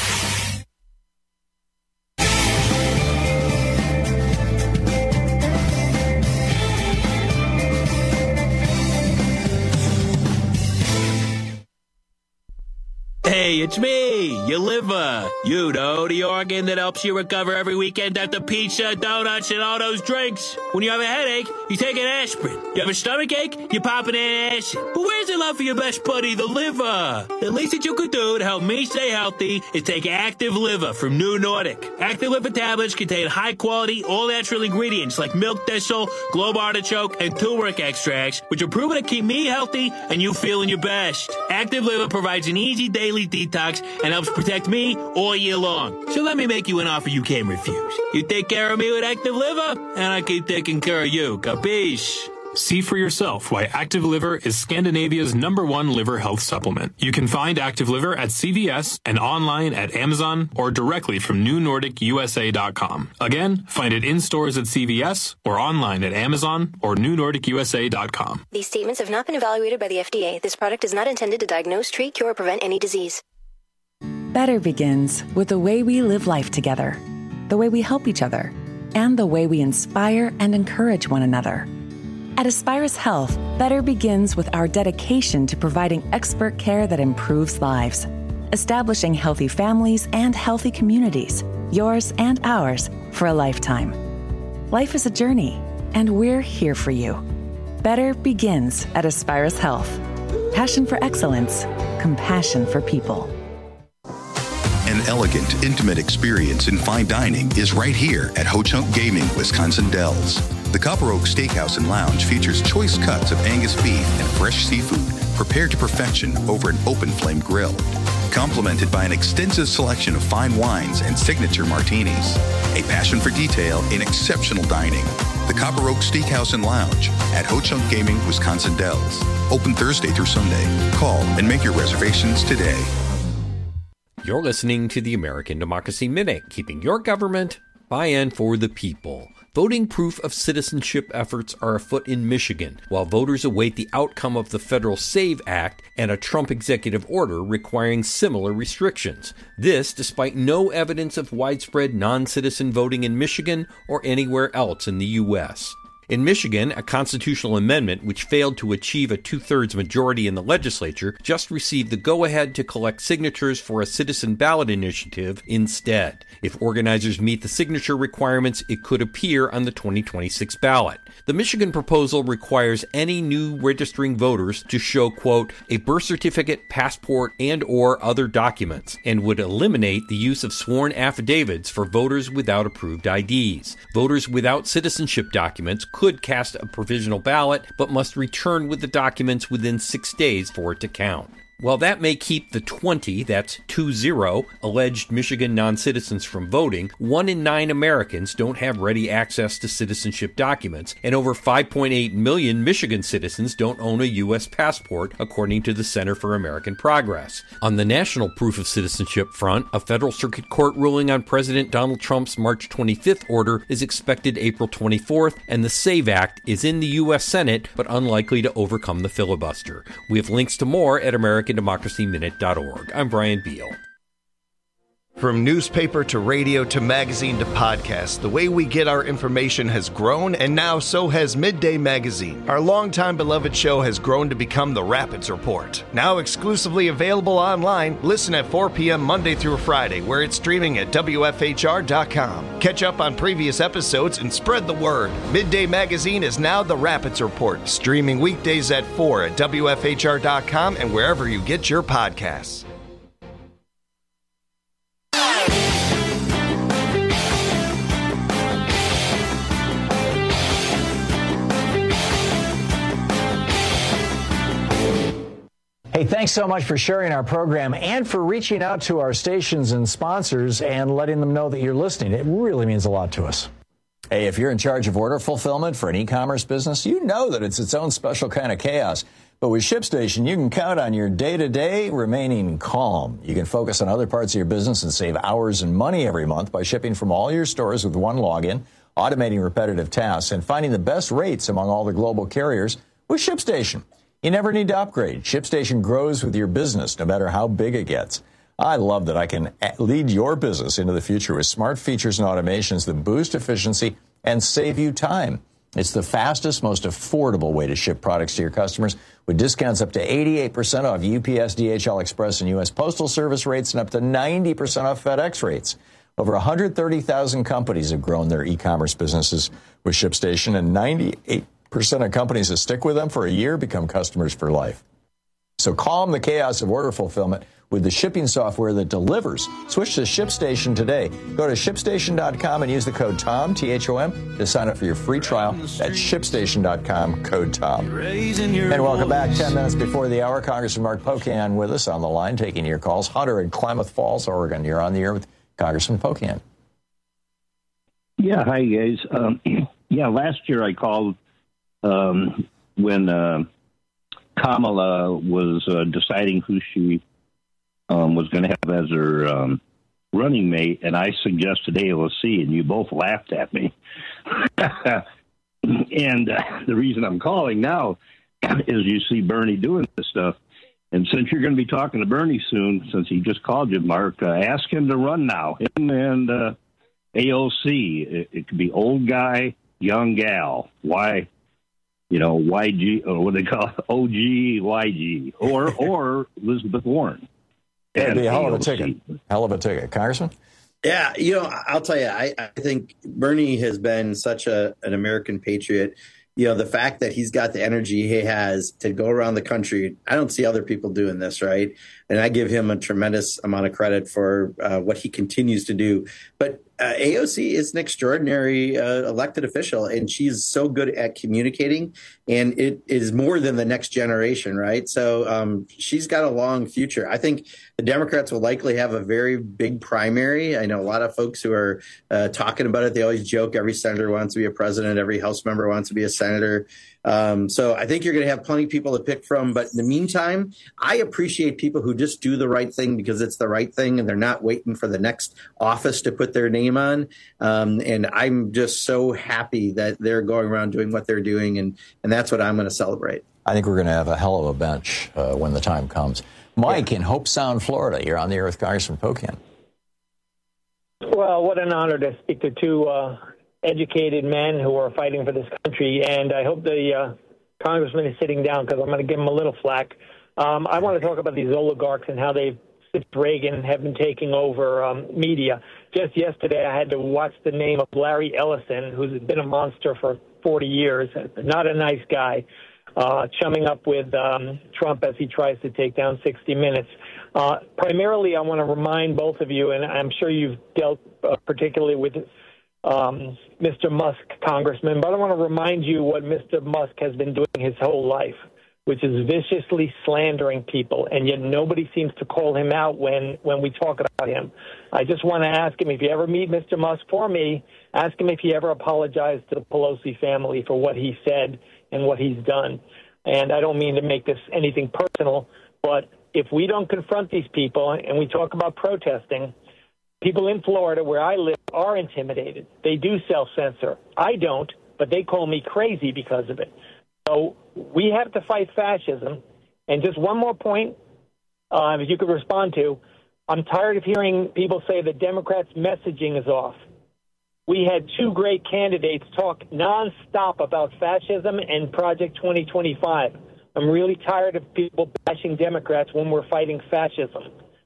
S18: Hey, it's me, your liver. You know, the organ that helps you recover every weekend after pizza, donuts, and all those drinks. When you have a headache, you take an aspirin. You have a stomach ache, you pop an acid. But where's the love for your best buddy, the liver? The least that you could do to help me stay healthy is take Active Liver from New Nordic. Active Liver tablets contain high-quality, all-natural ingredients like milk thistle, globe artichoke, and turmeric extracts, which are proven to keep me healthy and you feeling your best. Active Liver provides an easy daily detox and helps protect me all year long. So let me make you an offer you can't refuse. You take care of me with Active Liver, and I keep taking care of you. Capiche?
S19: See for yourself why Active Liver is Scandinavia's number one liver health supplement. You can find Active Liver at C V S and online at Amazon or directly from new nordic u s a dot com. Again, find it in stores at C V S or online at Amazon or new nordic u s a dot com.
S20: These statements have not been evaluated by the F D A. This product is not intended to diagnose, treat, cure, or prevent any disease.
S21: Better begins with the way we live life together, the way we help each other, and the way we inspire and encourage one another. At Aspirus Health, better begins with our dedication to providing expert care that improves lives, establishing healthy families and healthy communities, yours and ours, for a lifetime. Life is a journey, and we're here for you. Better begins at Aspirus Health. Passion for excellence, compassion for people.
S3: An elegant, intimate experience in fine dining is right here at Ho Chunk Gaming, Wisconsin Dells. The Copper Oak Steakhouse and Lounge features choice cuts of Angus beef and fresh seafood prepared to perfection over an open flame grill, complemented by an extensive selection of fine wines and signature martinis. A passion for detail in exceptional dining. The Copper Oak Steakhouse and Lounge at Ho Chunk Gaming, Wisconsin Dells. Open Thursday through Sunday. Call and make your reservations today.
S4: You're listening to the American Democracy Minute, keeping your government by and for the people. Voting proof of citizenship efforts are afoot in Michigan, while voters await the outcome of the Federal SAVE Act and a Trump executive order requiring similar restrictions. This despite no evidence of widespread non-citizen voting in Michigan or anywhere else in the U S. In Michigan, a constitutional amendment which failed to achieve a two-thirds majority in the legislature just received the go-ahead to collect signatures for a citizen ballot initiative instead. If organizers meet the signature requirements, it could appear on the twenty twenty-six ballot. The Michigan proposal requires any new registering voters to show, quote, a birth certificate, passport, and or other documents, and would eliminate the use of sworn affidavits for voters without approved I Ds. Voters without citizenship documents could cast a provisional ballot, but must return with the documents within six days for it to count. While that may keep the twenty, that's two zero, alleged Michigan non-citizens from voting, one in nine Americans don't have ready access to citizenship documents, and over five point eight million Michigan citizens don't own a U S passport, according to the Center for American Progress. On the national proof of citizenship front, a federal circuit court ruling on President Donald Trump's March twenty-fifth order is expected April twenty-fourth, and the SAVE Act is in the U S Senate, but unlikely to overcome the filibuster. We have links to more at American Democracy Minute dot org. I'm Brian Beal.
S5: From newspaper to radio to magazine to podcast, the way we get our information has grown, and now so has Midday Magazine. Our longtime beloved show has grown to become the Rapids Report. Now exclusively available online, listen at four p.m. Monday through Friday, where it's streaming at W F H R dot com. Catch up on previous episodes and spread the word. Midday Magazine is now the Rapids Report, streaming weekdays at four at W F H R dot com and wherever you get your podcasts.
S14: Hey, thanks so much for sharing our program and for reaching out to our stations and sponsors and letting them know that you're listening. It really means a lot to us. Hey, if you're in charge of order fulfillment for an e-commerce business, you know that it's its own special kind of chaos. But with ShipStation, you can count on your day-to-day remaining calm. You can focus on other parts of your business and save hours and money every month by shipping from all your stores with one login, automating repetitive tasks, and finding the best rates among all the global carriers with ShipStation. You never need to upgrade. ShipStation grows with your business, no matter how big it gets. I love that I can lead your business into the future with smart features and automations that boost efficiency and save you time. It's the fastest, most affordable way to ship products to your customers, with discounts up to eighty-eight percent off U P S, D H L Express, and U S Postal Service rates, and up to ninety percent off FedEx rates. Over one hundred thirty thousand companies have grown their e-commerce businesses with ShipStation, and ninety-eight percent of companies that stick with them for a year become customers for life. So calm the chaos of order fulfillment with the shipping software that delivers. Switch to ShipStation today. Go to ShipStation dot com and use the code TOM, T H O M, to sign up for your free trial. That's ShipStation dot com, code TOM. And welcome back. Ten minutes before the hour, Congressman Mark Pocan with us on the line, taking your calls. Hunter in Klamath Falls, Oregon. You're on the air with Congressman Pocan.
S6: Yeah, hi, guys. Um, yeah, last year I called Um, when uh, Kamala was uh, deciding who she um, was going to have as her um, running mate, and I suggested A O C, and you both laughed at me. And uh, the reason I'm calling now is you see Bernie doing this stuff. And since you're going to be talking to Bernie soon, since he just called you, Mark, uh, ask him to run now. Him and uh, A O C. It, it could be old guy, young gal. Why? you know, Y G, or what they call it, O G Y G, or or Elizabeth Warren.
S14: That'd be a hell of a
S6: A O C.
S14: ticket. Hell of a ticket. Congressman?
S15: Yeah, you know, I'll tell you, I, I think Bernie has been such a an American patriot. You know, the fact that he's got the energy he has to go around the country, I don't see other people doing this, right? And I give him a tremendous amount of credit for uh, what he continues to do. But uh, A O C is an extraordinary uh, elected official, and she's so good at communicating, and it is more than the next generation, right? So um, she's got a long future. I think the Democrats will likely have a very big primary. I know a lot of folks who are uh, talking about it. They always joke every senator wants to be a president, every House member wants to be a senator. Um, so I think you're going to have plenty of people to pick from. But in the meantime, I appreciate people who just do the right thing because it's the right thing and they're not waiting for the next office to put their name on. Um, and I'm just so happy that they're going around doing what they're doing. And, and that's what I'm going to celebrate.
S14: I think we're going to have a hell of a bench uh, when the time comes. Mike yeah. in Hope Sound, Florida. You're on the air with Congressman Pocan.
S7: Well, what an honor to speak to two uh, educated men who are fighting for this country. And I hope the uh, congressman is sitting down because I'm going to give him a little flack. Um, I want to talk about these oligarchs and how they've, since Reagan, have been taking over um, media. Just yesterday, I had to watch the name of Larry Ellison, who's been a monster for forty years, not a nice guy, uh, chumming up with um, Trump as he tries to take down sixty minutes. Uh, primarily, I want to remind both of you, and I'm sure you've dealt uh, particularly with um, Mister Musk, Congressman, but I want to remind you what Mister Musk has been doing his whole life, which is viciously slandering people, and yet nobody seems to call him out when, when we talk about him. I just want to ask him, if you ever meet Mister Musk for me, ask him if he ever apologized to the Pelosi family for what he said and what he's done. And I don't mean to make this anything personal, but if we don't confront these people and we talk about protesting, people in Florida where I live are intimidated. They do self-censor. I don't, but they call me crazy because of it. So we have to fight fascism. And just one more point, uh, if you could respond to, I'm tired of hearing people say the Democrats' messaging is off. We had two great candidates talk nonstop about fascism and Project twenty twenty-five. I'm really tired of people bashing Democrats when we're fighting fascism.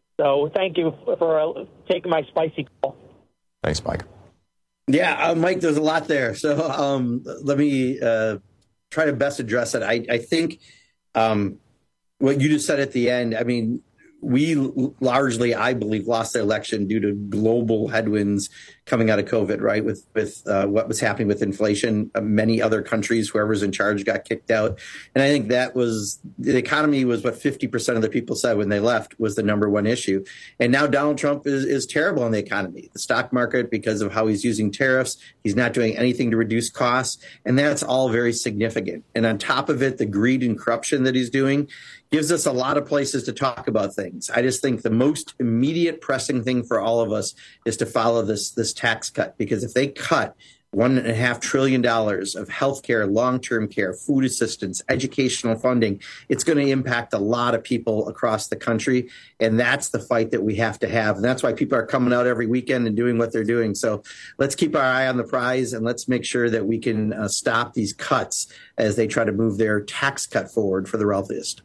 S7: So thank you for uh, taking my spicy call.
S14: Thanks, Mike.
S15: Yeah, uh, Mike, there's a lot there. So um, let me uh, try to best address it. I, I think um, what you just said at the end, I mean, we largely, I believe, lost the election due to global headwinds coming out of COVID, right, with with uh, what was happening with inflation. Uh, many other countries, whoever's in charge, got kicked out. And I think that was the economy was what fifty percent of the people said when they left was the number one issue. And now Donald Trump is, is terrible on the economy, the stock market, because of how he's using tariffs. He's not doing anything to reduce costs. And that's all very significant. And on top of it, the greed and corruption that he's doing gives us a lot of places to talk about things. I just think the most immediate pressing thing for all of us is to follow this this tax cut, because if they cut one and a half trillion dollars of health care, long-term care, food assistance, educational funding, it's going to impact a lot of people across the country. And that's the fight that we have to have. And that's why people are coming out every weekend and doing what they're doing. So let's keep our eye on the prize and let's make sure that we can uh, stop these cuts as they try to move their tax cut forward for the wealthiest.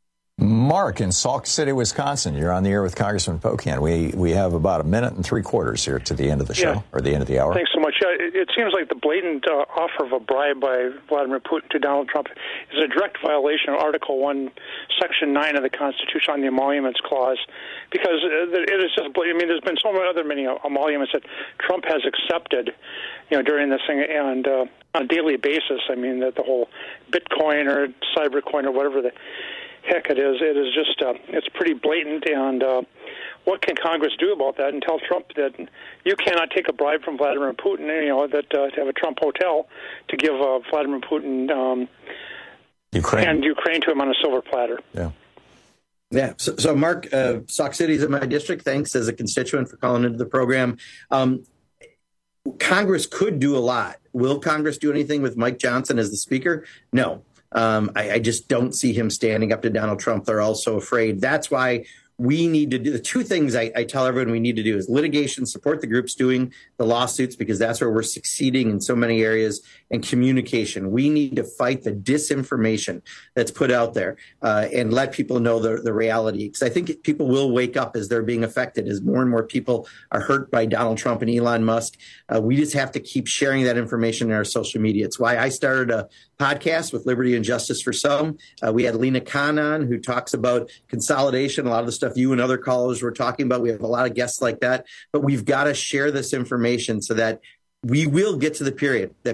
S14: Mark in Sauk City, Wisconsin. You're on the air with Congressman Pocan. We we have about a minute and three quarters here to the end of the show,
S8: yeah.
S14: or the end of the hour.
S8: Thanks so much. Uh, it, it seems like the blatant uh, offer of a bribe by Vladimir Putin to Donald Trump is a direct violation of Article one, Section nine of the Constitution on the Emoluments Clause, because it is just, I mean, there's been so many other many emoluments that Trump has accepted, you know, during this thing, and uh, on a daily basis. I mean, that the whole Bitcoin or Cybercoin or whatever the heck it is, it is just, uh, it's pretty blatant, and uh, what can Congress do about that and tell Trump that you cannot take a bribe from Vladimir Putin, you know, that uh, to have a Trump hotel to give uh, Vladimir Putin um,
S14: Ukraine.
S8: and Ukraine to him on a silver platter.
S14: Yeah.
S15: Yeah. So, so Mark, uh, Sauk City is in my district. Thanks as a constituent for calling into the program. Um, Congress could do a lot. Will Congress do anything with Mike Johnson as the speaker? No. Um, I, I just don't see him standing up to Donald Trump. They're all so afraid. That's why we need to do the two things I, I tell everyone we need to do is litigation, support the groups doing the lawsuits, because that's where we're succeeding in so many areas, and communication. We need to fight the disinformation that's put out there uh, and let people know the, the reality. Because I think people will wake up as they're being affected, as more and more people are hurt by Donald Trump and Elon Musk. Uh, we just have to keep sharing that information in our social media. It's why I started a podcast with Liberty and Justice for Some. Uh, we had Lena Khan on, who talks about consolidation, a lot of the stuff you and other callers were talking about. We have a lot of guests like that, but we've got to share this information so that we will get to the period that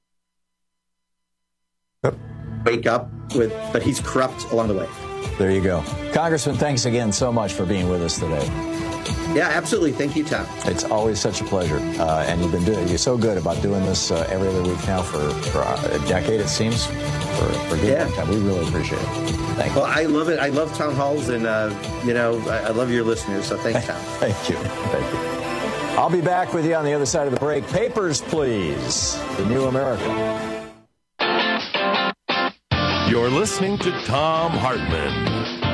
S15: wake up with, but he's corrupt along the way.
S14: There you go. Congressman, thanks again so much for being with us today.
S15: Yeah, absolutely. Thank you, Tom.
S14: It's always such a pleasure. Uh, and you've been doing, you're so good about doing this uh, every other week now for, for a decade, it seems, for, for good
S15: yeah.
S14: time. We really appreciate it. Thank you.
S15: Well, I love it. I love town halls, and, uh, you know, I, I love your listeners. So thanks, Tom.
S14: Thank you. Thank you. I'll be back with you on the other side of the break. Papers, please. The New America.
S16: You're listening to Thom Hartmann.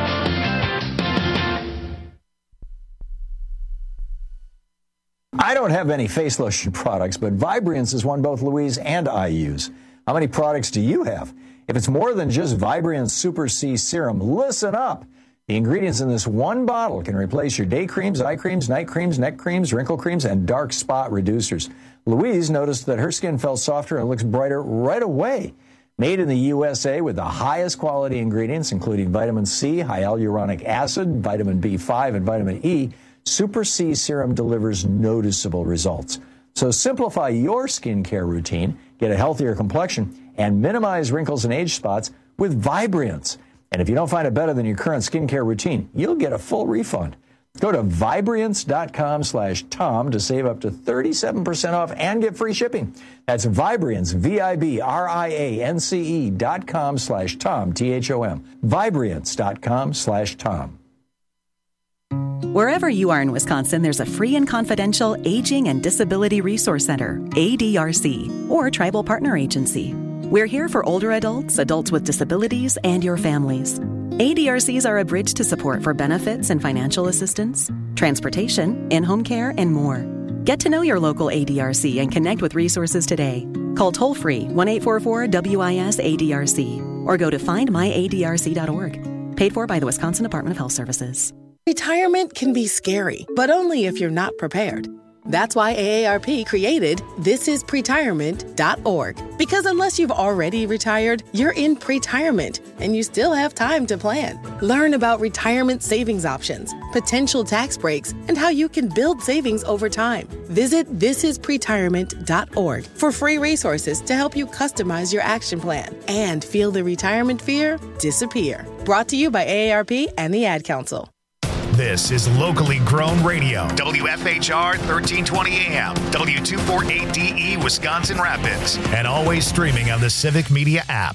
S14: I don't have any face lotion products, but Vibriance is one both Louise and I use. How many products do you have? If it's more than just Vibriance Super C Serum, listen up. The ingredients in this one bottle can replace your day creams, eye creams, night creams, neck creams, wrinkle creams, and dark spot reducers. Louise noticed that her skin felt softer and looks brighter right away. Made in the U S A with the highest quality ingredients, including vitamin C, hyaluronic acid, vitamin B five, and vitamin E, Super C Serum delivers noticeable results. So simplify your skincare routine, get a healthier complexion, and minimize wrinkles and age spots with Vibriance. And if you don't find it better than your current skincare routine, you'll get a full refund. Go to Vibriance.com slash Tom to save up to thirty-seven percent off and get free shipping. That's Vibriance, V I B R I A N C E dot com slash Tom, T H O M. Vibriance.com slash Tom.
S21: Wherever you are in Wisconsin, there's a free and confidential Aging and Disability Resource Center, A D R C, or Tribal Partner Agency. We're here for older adults, adults with disabilities, and your families. A D R Cs are a bridge to support for benefits and financial assistance, transportation, in-home care, and more. Get to know your local A D R C and connect with resources today. Call toll-free one eight four four W I S A D R C or go to find my A D R C dot org. Paid for by the Wisconsin Department of Health Services.
S9: Retirement can be scary, but only if you're not prepared. That's why A A R P created this is pretirement dot org. Because unless you've already retired, you're in pretirement, and you still have time to plan. Learn about retirement savings options, potential tax breaks, and how you can build savings over time. Visit this is pretirement dot org for free resources to help you customize your action plan and feel the retirement fear disappear. Brought to you by A A R P and the Ad Council.
S1: This is locally grown radio. W F H R thirteen twenty A M, W two forty-eight D E, Wisconsin Rapids, and always streaming on the Civic Media app.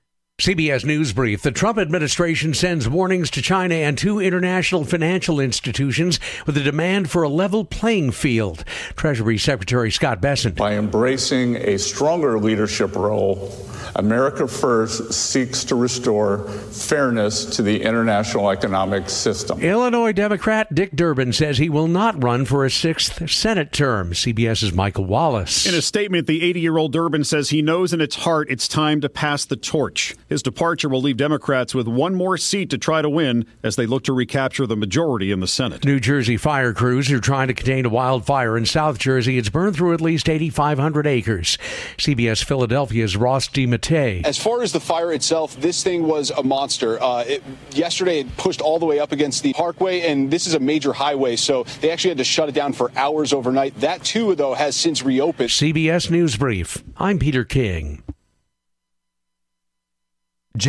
S10: C B S News Brief. The Trump administration sends warnings to China and two international financial institutions with a demand for a level playing field. Treasury Secretary Scott Bessent.
S12: By embracing a stronger leadership role, America First seeks to restore fairness to the international economic system.
S10: Illinois Democrat Dick Durbin says he will not run for a sixth Senate term. CBS's Michael Wallace.
S13: In a statement, the eighty-year-old Durbin says he knows in its heart it's time to pass the torch. His departure will leave Democrats with one more seat to try to win as they look to recapture the majority in the Senate.
S10: New Jersey fire crews are trying to contain a wildfire in South Jersey. It's burned through at least eighty-five hundred acres. C B S Philadelphia's Ross DiMattei.
S22: As far as the fire itself, this thing was a monster. Uh, it, yesterday, it pushed all the way up against the parkway, and this is a major highway, so they actually had to shut it down for hours overnight. That, too, though, has since reopened.
S10: C B S News Brief. I'm Peter King.